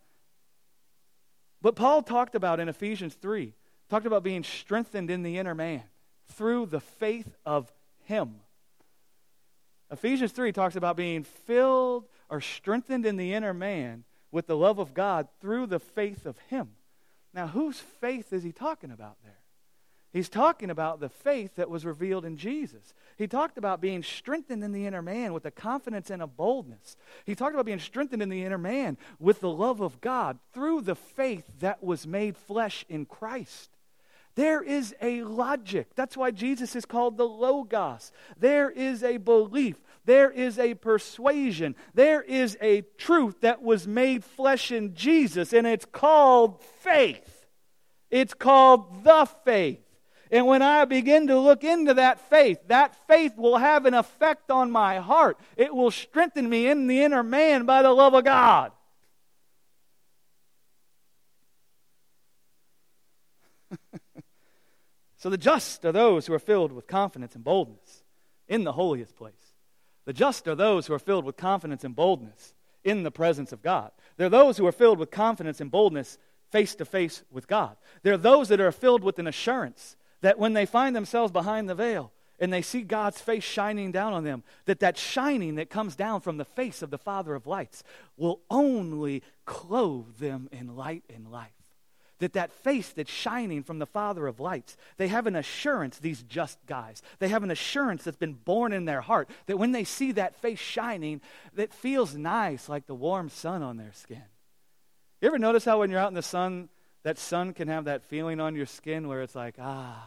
Paul talked about in Ephesians 3, talked about being strengthened in the inner man through the faith of him. Ephesians 3 talks about being filled or strengthened in the inner man with the love of God through the faith of him. Now, whose faith is he talking about there? He's talking about the faith that was revealed in Jesus. He talked about being strengthened in the inner man with a confidence and a boldness. He talked about being strengthened in the inner man with the love of God through the faith that was made flesh in Christ. There is a logic. That's why Jesus is called the Logos. There is a belief. There is a persuasion. There is a truth that was made flesh in Jesus, and it's called faith. It's called the faith. And when I begin to look into that faith will have an effect on my heart. It will strengthen me in the inner man by the love of God. So the just are those who are filled with confidence and boldness in the holiest place. The just are those who are filled with confidence and boldness in the presence of God. They're those who are filled with confidence and boldness face to face with God. They're those that are filled with an assurance that when they find themselves behind the veil and they see God's face shining down on them, that shining that comes down from the face of the Father of lights will only clothe them in light and life. That face that's shining from the Father of lights, they have an assurance, these just guys. They have an assurance that's been born in their heart, that when they see that face shining, that feels nice like the warm sun on their skin. You ever notice how when you're out in the sun, that sun can have that feeling on your skin where it's like,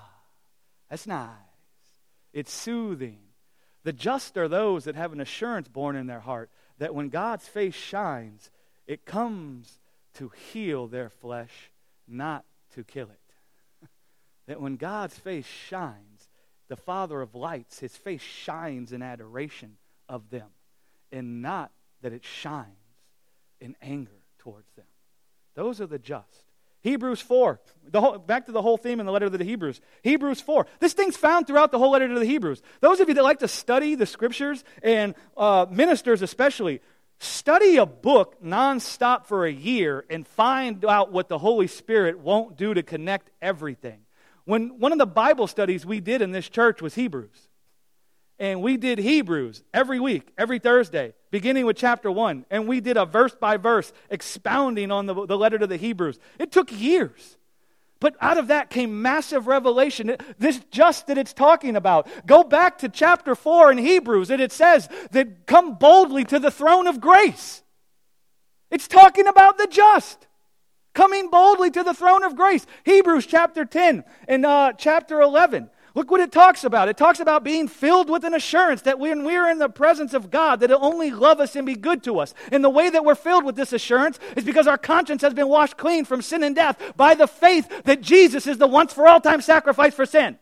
that's nice. It's soothing. The just are those that have an assurance born in their heart that when God's face shines, it comes to heal their flesh, not to kill it. That when God's face shines, the Father of lights, his face shines in adoration of them, and not that it shines in anger towards them. Those are the just. Hebrews 4, back to the whole theme in the letter to the Hebrews. Hebrews 4. This thing's found throughout the whole letter to the Hebrews. Those of you that like to study the Scriptures, and ministers especially, study a book nonstop for a year and find out what the Holy Spirit won't do to connect everything. One of the Bible studies we did in this church was Hebrews. And we did Hebrews every week, every Thursday, beginning with chapter 1. And we did a verse by verse expounding on the letter to the Hebrews. It took years. But out of that came massive revelation. This just that it's talking about. Go back to chapter 4 in Hebrews, and it says that come boldly to the throne of grace. It's talking about the just. Coming boldly to the throne of grace. Hebrews chapter 10 and chapter 11. Look what it talks about. It talks about being filled with an assurance that when we're in the presence of God, that He'll only love us and be good to us. And the way that we're filled with this assurance is because our conscience has been washed clean from sin and death by the faith that Jesus is the once-for-all-time sacrifice for sin.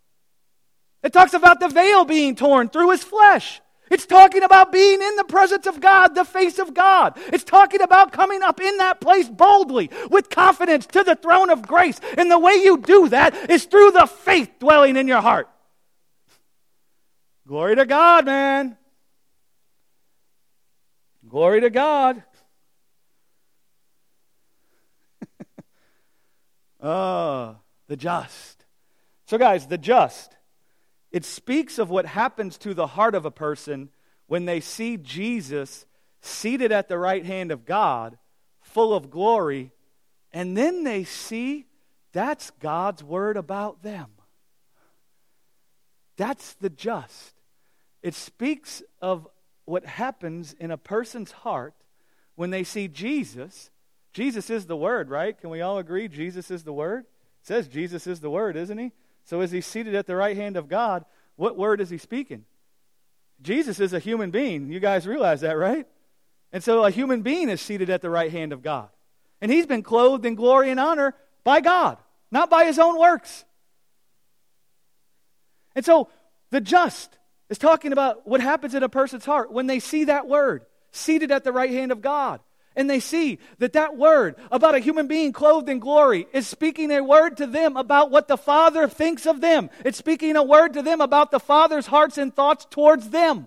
It talks about the veil being torn through His flesh. It's talking about being in the presence of God, the face of God. It's talking about coming up in that place boldly, with confidence to the throne of grace. And the way you do that is through the faith dwelling in your heart. Glory to God, man. Glory to God. The just. So guys, the just. It speaks of what happens to the heart of a person when they see Jesus seated at the right hand of God, full of glory, and then they see that's God's word about them. That's the just. It speaks of what happens in a person's heart when they see Jesus. Jesus is the Word, right? Can we all agree Jesus is the Word? It says Jesus is the Word, isn't He? So as He's seated at the right hand of God, what word is He speaking? Jesus is a human being. You guys realize that, right? And so a human being is seated at the right hand of God. And He's been clothed in glory and honor by God, not by His own works. And so the just is talking about what happens in a person's heart when they see that word, seated at the right hand of God. And they see that word about a human being clothed in glory is speaking a word to them about what the Father thinks of them. It's speaking a word to them about the Father's hearts and thoughts towards them.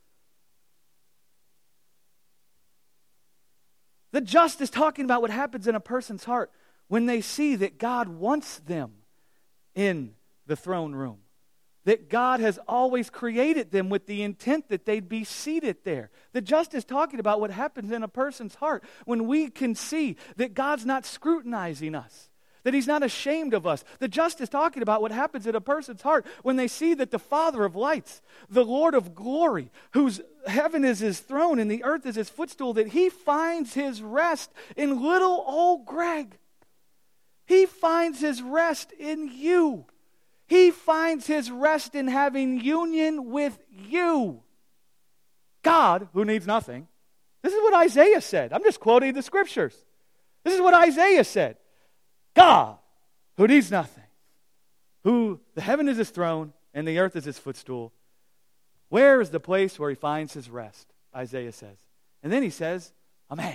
The just is talking about what happens in a person's heart when they see that God wants them in the throne room. That God has always created them with the intent that they'd be seated there. The just is talking about what happens in a person's heart when we can see that God's not scrutinizing us, that He's not ashamed of us. The just is talking about what happens in a person's heart when they see that the Father of lights, the Lord of glory, whose heaven is His throne and the earth is His footstool, that He finds His rest in little old Greg. He finds his rest in you. He finds his rest in having union with you. God, who needs nothing. This is what Isaiah said. I'm just quoting the scriptures. This is what Isaiah said. God, who needs nothing, who the heaven is his throne and the earth is his footstool. Where is the place where he finds his rest? Isaiah says. And then he says, a man.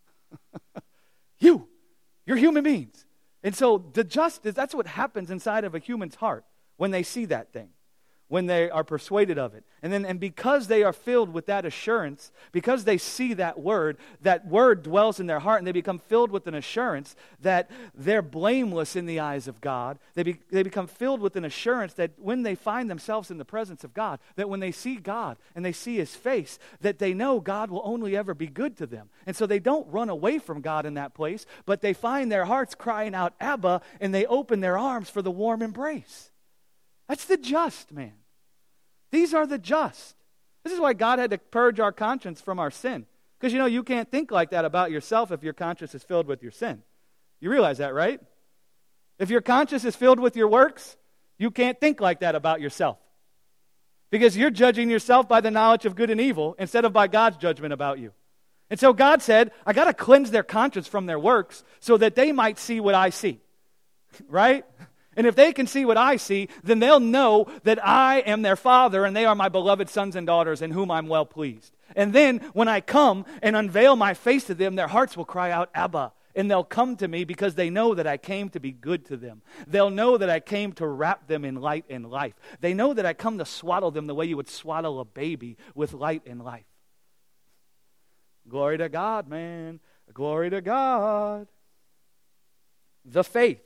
You're human beings. And so the justice, that's what happens inside of a human's heart when they see that thing, when they are persuaded of it. And because they are filled with that assurance, because they see that word dwells in their heart, and they become filled with an assurance that they're blameless in the eyes of God. They become filled with an assurance that when they find themselves in the presence of God, that when they see God and they see his face, that they know God will only ever be good to them. And so they don't run away from God in that place, but they find their hearts crying out, Abba, and they open their arms for the warm embrace. That's the just, man. These are the just. This is why God had to purge our conscience from our sin. Because, you can't think like that about yourself if your conscience is filled with your sin. You realize that, right? If your conscience is filled with your works, you can't think like that about yourself. Because you're judging yourself by the knowledge of good and evil instead of by God's judgment about you. And so God said, I got to cleanse their conscience from their works so that they might see what I see. Right? And if they can see what I see, then they'll know that I am their Father and they are my beloved sons and daughters in whom I'm well pleased. And then when I come and unveil my face to them, their hearts will cry out, Abba. And they'll come to me because they know that I came to be good to them. They'll know that I came to wrap them in light and life. They know that I come to swaddle them the way you would swaddle a baby with light and life. Glory to God, man. Glory to God. The faith.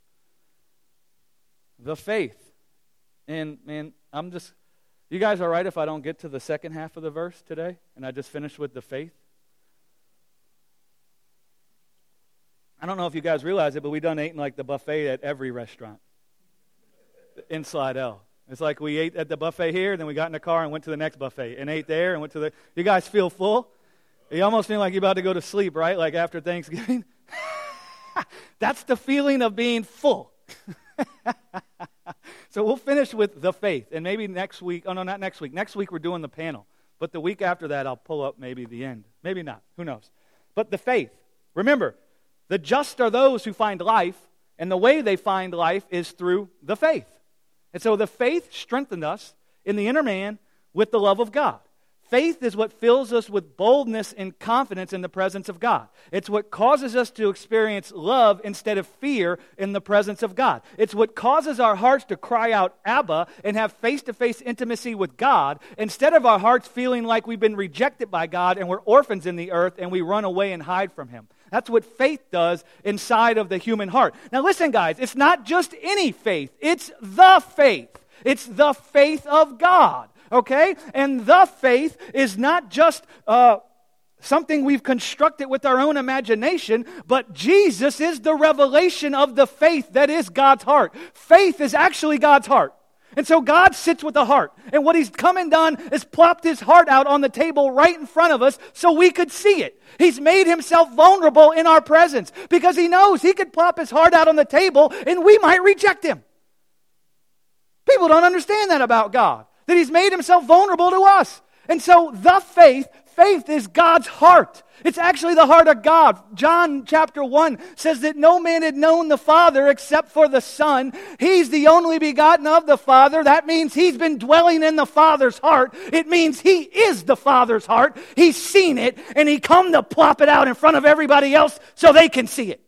The faith. And, man, you guys all right if I don't get to the second half of the verse today and I just finish with the faith? I don't know if you guys realize it, but we done ate in like the buffet at every restaurant in Slidell. It's like we ate at the buffet here, then we got in the car and went to the next buffet and ate there and went to the... You guys feel full? You almost feel like you're about to go to sleep, right? Like after Thanksgiving. That's the feeling of being full. So we'll finish with the faith. And maybe next week, not next week. Next week we're doing the panel. But the week after that I'll pull up maybe the end. Maybe not. Who knows? But the faith. Remember, the just are those who find life, and the way they find life is through the faith. And so the faith strengthened us in the inner man with the love of God. Faith is what fills us with boldness and confidence in the presence of God. It's what causes us to experience love instead of fear in the presence of God. It's what causes our hearts to cry out, Abba, and have face-to-face intimacy with God, instead of our hearts feeling like we've been rejected by God and we're orphans in the earth and we run away and hide from Him. That's what faith does inside of the human heart. Now listen, guys, it's not just any faith. It's the faith. It's the faith of God. Okay? And the faith is not just something we've constructed with our own imagination, but Jesus is the revelation of the faith that is God's heart. Faith is actually God's heart. And so God sits with the heart. And what He's come and done is plopped His heart out on the table right in front of us so we could see it. He's made Himself vulnerable in our presence because He knows He could plop His heart out on the table and we might reject Him. People don't understand that about God. That He's made Himself vulnerable to us. And so the faith is God's heart. It's actually the heart of God. John chapter 1 says that no man had known the Father except for the Son. He's the only begotten of the Father. That means He's been dwelling in the Father's heart. It means He is the Father's heart. He's seen it, and He come to plop it out in front of everybody else so they can see it.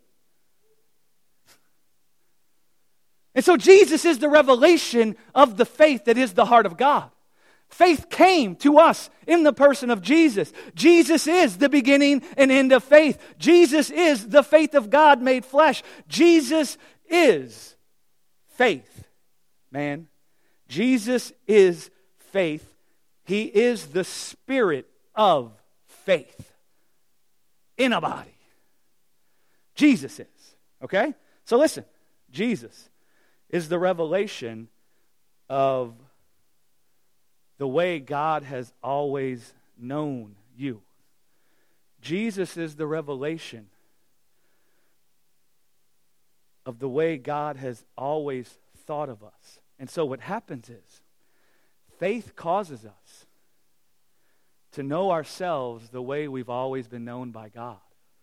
And so Jesus is the revelation of the faith that is the heart of God. Faith came to us in the person of Jesus. Jesus is the beginning and end of faith. Jesus is the faith of God made flesh. Jesus is faith, man. Jesus is faith. He is the spirit of faith in a body. Jesus is, okay? So listen, Jesus is the revelation of the way God has always known you. Jesus is the revelation of the way God has always thought of us. And so what happens is, faith causes us to know ourselves the way we've always been known by God.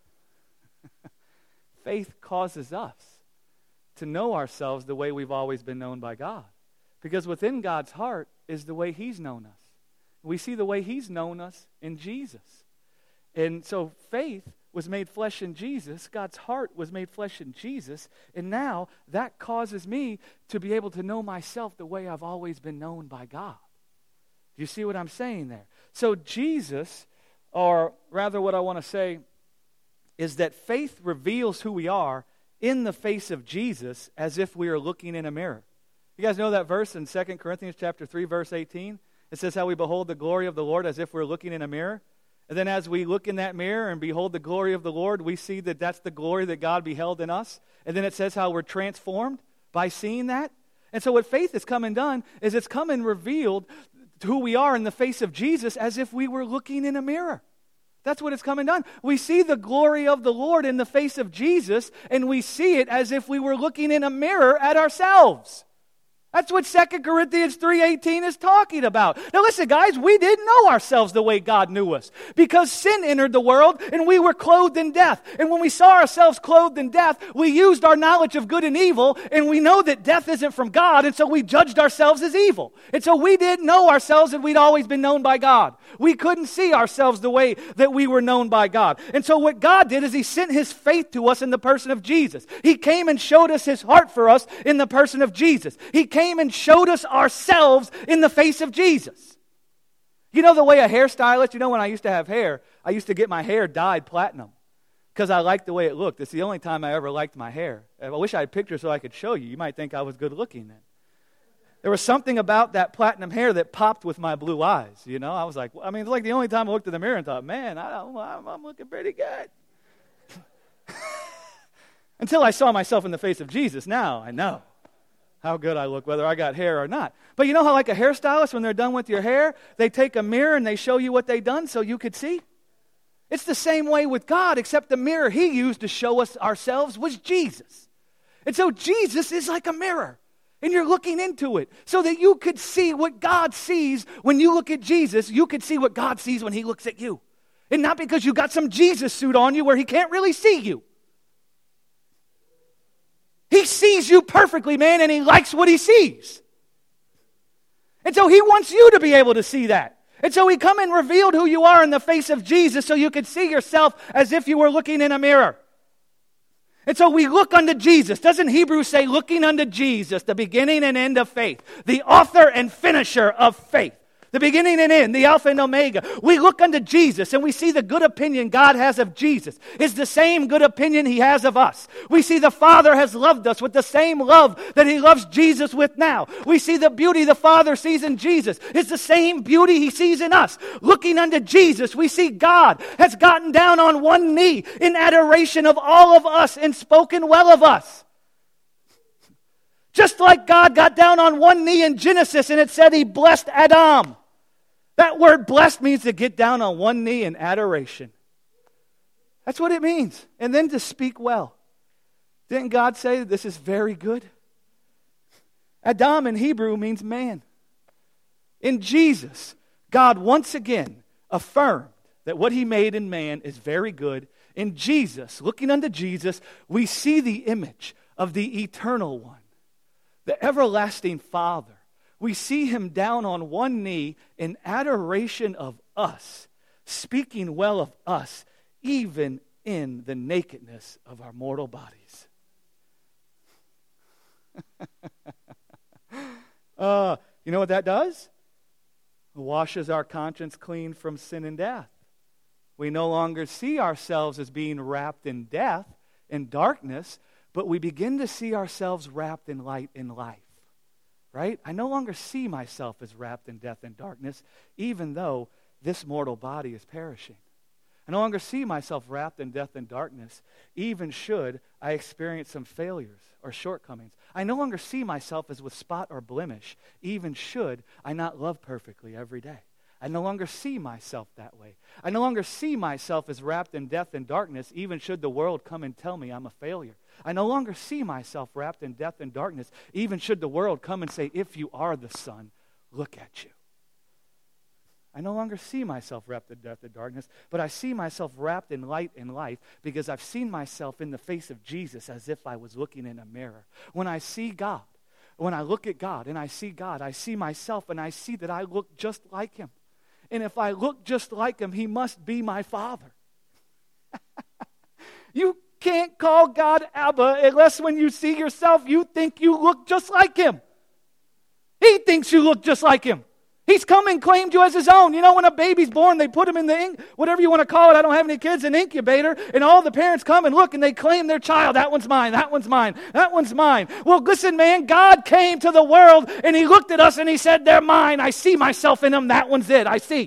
Faith causes us to know ourselves the way we've always been known by God. Because within God's heart is the way He's known us. We see the way He's known us in Jesus. And so faith was made flesh in Jesus. God's heart was made flesh in Jesus. And now that causes me to be able to know myself the way I've always been known by God. Do you see what I'm saying there? So Jesus, or rather what I want to say, is that faith reveals who we are in the face of Jesus as if we are looking in a mirror. You guys know that verse in 2 Corinthians chapter 3, verse 18? It says how we behold the glory of the Lord as if we're looking in a mirror. And then as we look in that mirror and behold the glory of the Lord, we see that that's the glory that God beheld in us. And then it says how we're transformed by seeing that. And so what faith has come and done is it's come and revealed who we are in the face of Jesus as if we were looking in a mirror. That's what it's come and done. We see the glory of the Lord in the face of Jesus, and we see it as if we were looking in a mirror at ourselves. That's what 2 Corinthians 3:18 is talking about. Now listen, guys, we didn't know ourselves the way God knew us because sin entered the world and we were clothed in death. And when we saw ourselves clothed in death, we used our knowledge of good and evil, and we know that death isn't from God, and so we judged ourselves as evil. And so we didn't know ourselves that we'd always been known by God. We couldn't see ourselves the way that we were known by God. And so what God did is He sent His faith to us in the person of Jesus. He came and showed us His heart for us in the person of Jesus. He came and showed us ourselves in the face of Jesus. You know the way a hairstylist, when I used to have hair, I used to get my hair dyed platinum because I liked the way it looked. It's the only time I ever liked my hair. I wish I had pictures so I could show you. You might think I was good looking then. There was something about that platinum hair that popped with my blue eyes, I was like, it's like the only time I looked in the mirror and thought, man, I'm looking pretty good. Until I saw myself in the face of Jesus. Now I know how good I look, whether I got hair or not. But you know how like a hairstylist, when they're done with your hair, they take a mirror and they show you what they've done so you could see? It's the same way with God, except the mirror He used to show us ourselves was Jesus. And so Jesus is like a mirror, and you're looking into it so that you could see what God sees. When you look at Jesus, you could see what God sees when He looks at you. And not because you got some Jesus suit on you where He can't really see you. He sees you perfectly, man, and He likes what He sees. And so He wants you to be able to see that. And so He come and revealed who you are in the face of Jesus so you could see yourself as if you were looking in a mirror. And so we look unto Jesus. Doesn't Hebrews say, looking unto Jesus, the beginning and end of faith, the author and finisher of faith? The beginning and end, the Alpha and Omega. We look unto Jesus and we see the good opinion God has of Jesus is the same good opinion He has of us. We see the Father has loved us with the same love that He loves Jesus with now. We see the beauty the Father sees in Jesus is the same beauty He sees in us. Looking unto Jesus, we see God has gotten down on one knee in adoration of all of us and spoken well of us. Just like God got down on one knee in Genesis and it said He blessed Adam. That word blessed means to get down on one knee in adoration. That's what it means. And then to speak well. Didn't God say that this is very good? Adam in Hebrew means man. In Jesus, God once again affirmed that what He made in man is very good. In Jesus, looking unto Jesus, we see the image of the eternal one, the everlasting Father. We see Him down on one knee in adoration of us, speaking well of us, even in the nakedness of our mortal bodies. You know what that does? It washes our conscience clean from sin and death. We no longer see ourselves as being wrapped in death and darkness, but we begin to see ourselves wrapped in light and life. Right? I no longer see myself as wrapped in death and darkness, even though this mortal body is perishing. I no longer see myself wrapped in death and darkness, even should I experience some failures or shortcomings. I no longer see myself as with spot or blemish, even should I not love perfectly every day. I no longer see myself that way. I no longer see myself as wrapped in death and darkness, even should the world come and tell me I'm a failure. I no longer see myself wrapped in death and darkness, even should the world come and say, if you are the Son, look at you. I no longer see myself wrapped in death and darkness, but I see myself wrapped in light and life because I've seen myself in the face of Jesus as if I was looking in a mirror. When I see God, when I look at God and I see God, I see myself and I see that I look just like Him. And if I look just like Him, He must be my Father. You can't call God Abba unless when you see yourself, you think you look just like Him. He thinks you look just like Him. He's come and claimed you as His own. You know, when a baby's born, they put him in the, whatever you want to call it, I don't have any kids, an incubator, and all the parents come and look and they claim their child. That one's mine, that one's mine, that one's mine. Well, listen, man, God came to the world and He looked at us and He said, they're mine. I see myself in them. That one's it. I see.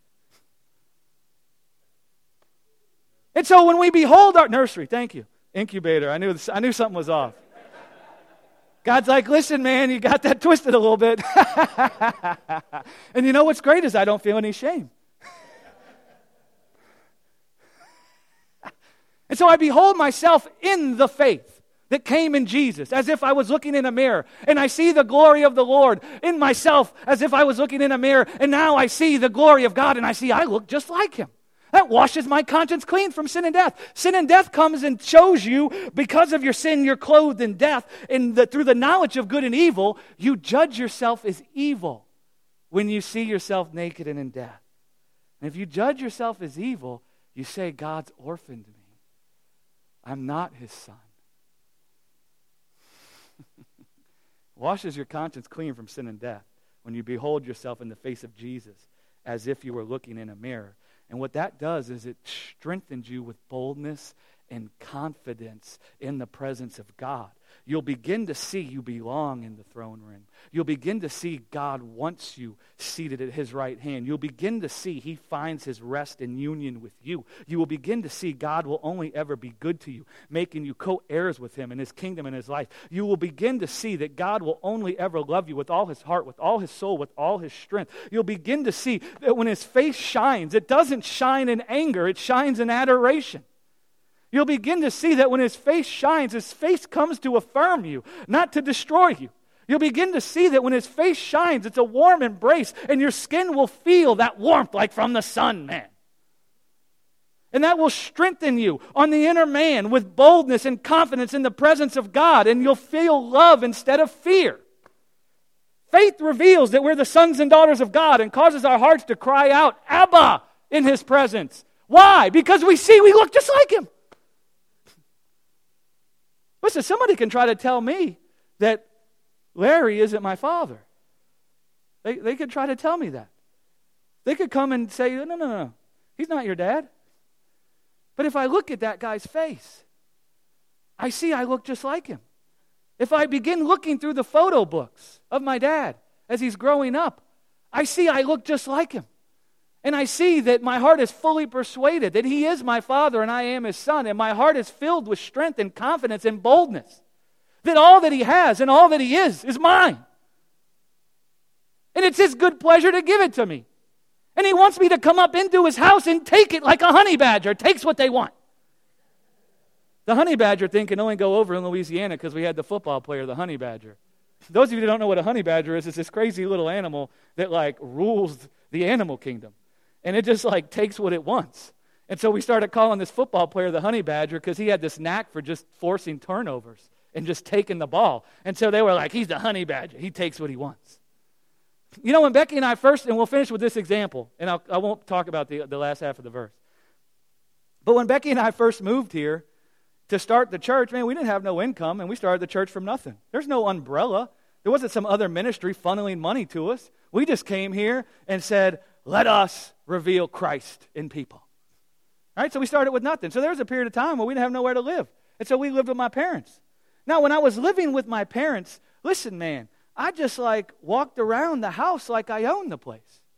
And so when we behold our nursery, thank you, incubator, I knew something was off. God's like, listen, man, you got that twisted a little bit. And you know what's great is I don't feel any shame. And so I behold myself in the faith that came in Jesus, as if I was looking in a mirror. And I see the glory of the Lord in myself, as if I was looking in a mirror. And now I see the glory of God, and I see I look just like Him. That washes my conscience clean from sin and death. Sin and death comes and shows you, because of your sin, you're clothed in death. And through the knowledge of good and evil, you judge yourself as evil when you see yourself naked and in death. And if you judge yourself as evil, you say, God's orphaned me. I'm not His son. Washes your conscience clean from sin and death when you behold yourself in the face of Jesus as if you were looking in a mirror. And what that does is it strengthens you with boldness and confidence in the presence of God. You'll begin to see you belong in the throne room. You'll begin to see God wants you seated at His right hand. You'll begin to see He finds His rest and union with you. You will begin to see God will only ever be good to you, making you co-heirs with Him in His kingdom and His life. You will begin to see that God will only ever love you with all His heart, with all His soul, with all His strength. You'll begin to see that when His face shines, it doesn't shine in anger, it shines in adoration. You'll begin to see that when His face shines, His face comes to affirm you, not to destroy you. You'll begin to see that when His face shines, it's a warm embrace, and your skin will feel that warmth like from the sun, man. And that will strengthen you on the inner man with boldness and confidence in the presence of God, and you'll feel love instead of fear. Faith reveals that we're the sons and daughters of God and causes our hearts to cry out, Abba, in His presence. Why? Because we see we look just like Him. Listen, somebody can try to tell me that Larry isn't my father. They could try to tell me that. They could come and say, no, he's not your dad. But if I look at that guy's face, I see I look just like him. If I begin looking through the photo books of my dad as he's growing up, I see I look just like him. And I see that my heart is fully persuaded that He is my Father and I am His Son. And my heart is filled with strength and confidence and boldness. That all that He has and all that He is mine. And it's His good pleasure to give it to me. And He wants me to come up into His house and take it like a honey badger takes what they want. The honey badger thing can only go over in Louisiana because we had the football player, the honey badger. Those of you who don't know what a honey badger is, it's this crazy little animal that rules the animal kingdom. And it just takes what it wants. And so we started calling this football player the honey badger because he had this knack for just forcing turnovers and just taking the ball. And so they were like, he's the honey badger. He takes what he wants. You know, when Becky and I first, and we'll finish with this example, and I won't talk about the last half of the verse. But when Becky and I first moved here to start the church, man, we didn't have no income, and we started the church from nothing. There's no umbrella. There wasn't some other ministry funneling money to us. We just came here and said, let us reveal Christ in people. All right, so we started with nothing. So there was a period of time where we didn't have nowhere to live. And so we lived with my parents. Now, when I was living with my parents, listen, man, I just walked around the house like I owned the place.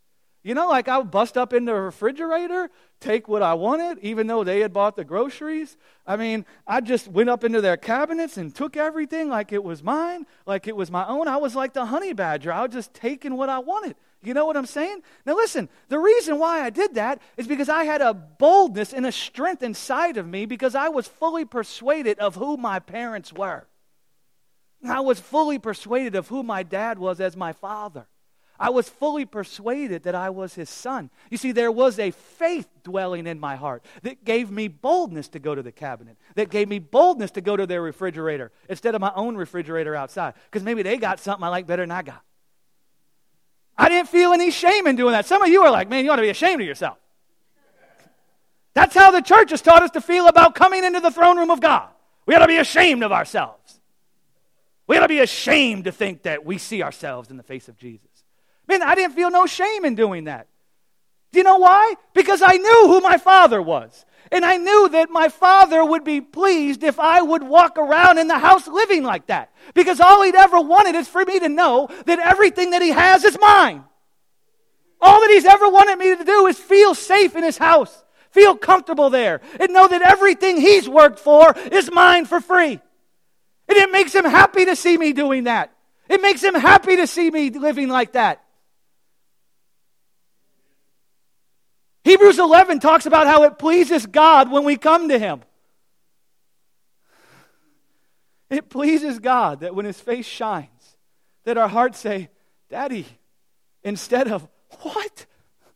You know, like I would bust up in the refrigerator, take what I wanted, even though they had bought the groceries. I mean, I just went up into their cabinets and took everything like it was mine, like it was my own. I was like the honey badger. I was just taking what I wanted. You know what I'm saying? Now listen, the reason why I did that is because I had a boldness and a strength inside of me because I was fully persuaded of who my parents were. I was fully persuaded of who my dad was as my father. I was fully persuaded that I was his son. You see, there was a faith dwelling in my heart that gave me boldness to go to the cabinet, that gave me boldness to go to their refrigerator instead of my own refrigerator outside, because maybe they got something I like better than I got. I didn't feel any shame in doing that. Some of you are like, man, you ought to be ashamed of yourself. That's how the church has taught us to feel about coming into the throne room of God. We ought to be ashamed of ourselves. We ought to be ashamed to think that we see ourselves in the face of Jesus. Man, I didn't feel no shame in doing that. Do you know why? Because I knew who my father was. And I knew that my father would be pleased if I would walk around in the house living like that. Because all he'd ever wanted is for me to know that everything that he has is mine. All that he's ever wanted me to do is feel safe in his house, feel comfortable there, and know that everything he's worked for is mine for free. And it makes him happy to see me doing that. It makes him happy to see me living like that. Hebrews 11 talks about how it pleases God when we come to Him. It pleases God that when His face shines, that our hearts say, Daddy, instead of, what?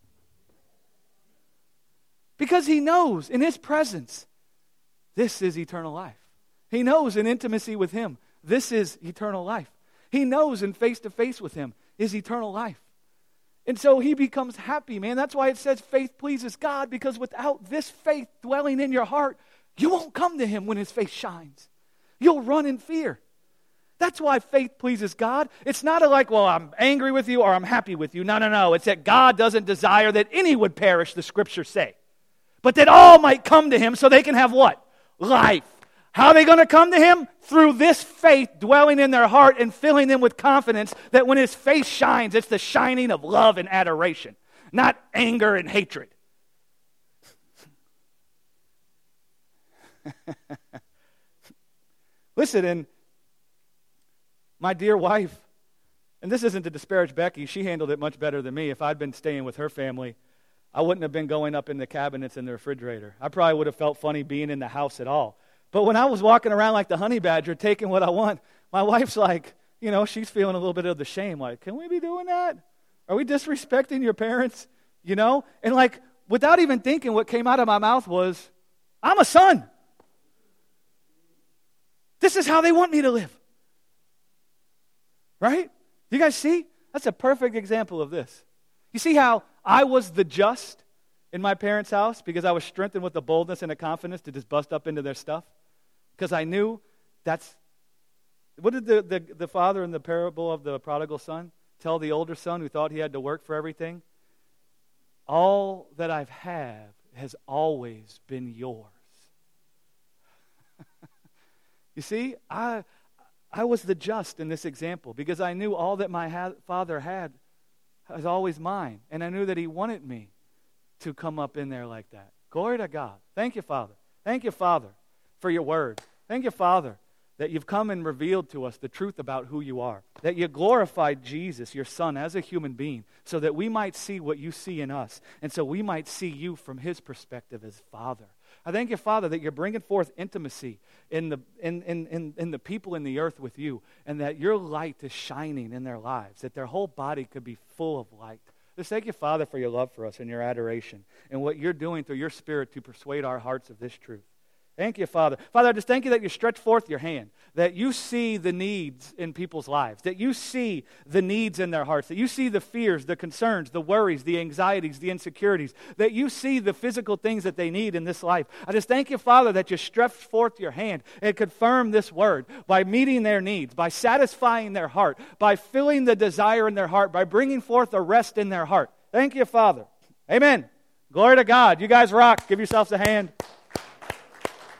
Because He knows in His presence, this is eternal life. He knows in intimacy with Him, this is eternal life. He knows in face-to-face with Him is eternal life. And so he becomes happy, man. That's why it says faith pleases God, because without this faith dwelling in your heart, you won't come to Him when His face shines. You'll run in fear. That's why faith pleases God. It's not like, well, I'm angry with you or I'm happy with you. No. It's that God doesn't desire that any would perish, the Scriptures say. But that all might come to Him so they can have what? Life. How are they going to come to Him? Through this faith dwelling in their heart and filling them with confidence that when His face shines, it's the shining of love and adoration, not anger and hatred. Listen, and my dear wife, and this isn't to disparage Becky, she handled it much better than me. If I'd been staying with her family, I wouldn't have been going up in the cabinets in the refrigerator. I probably would have felt funny being in the house at all. But when I was walking around like the honey badger, taking what I want, my wife's like, you know, she's feeling a little bit of the shame. Like, can we be doing that? Are we disrespecting your parents? You know? And like, without even thinking, what came out of my mouth was, I'm a son. This is how they want me to live. Right? You guys see? That's a perfect example of this. You see how I was the just in my parents' house because I was strengthened with the boldness and the confidence to just bust up into their stuff? Because I knew that's... What did the father in the parable of the prodigal son tell the older son who thought he had to work for everything? All that I've had has always been yours. You see, I was the just in this example because I knew all that my father had was always mine. And I knew that He wanted me to come up in there like that. Glory to God. Thank you, Father. Thank you, Father, for your word. Thank you, Father, that you've come and revealed to us the truth about who you are. That you glorified Jesus, your Son, as a human being so that we might see what you see in us and so we might see you from His perspective as Father. I thank you, Father, that you're bringing forth intimacy in the people in the earth with you and that your light is shining in their lives, that their whole body could be full of light. Just thank you, Father, for your love for us and your adoration and what you're doing through your Spirit to persuade our hearts of this truth. Thank you, Father. Father, I just thank you that you stretch forth your hand, that you see the needs in people's lives, that you see the needs in their hearts, that you see the fears, the concerns, the worries, the anxieties, the insecurities, that you see the physical things that they need in this life. I just thank you, Father, that you stretch forth your hand and confirm this word by meeting their needs, by satisfying their heart, by filling the desire in their heart, by bringing forth a rest in their heart. Thank you, Father. Amen. Glory to God. You guys rock. Give yourselves a hand.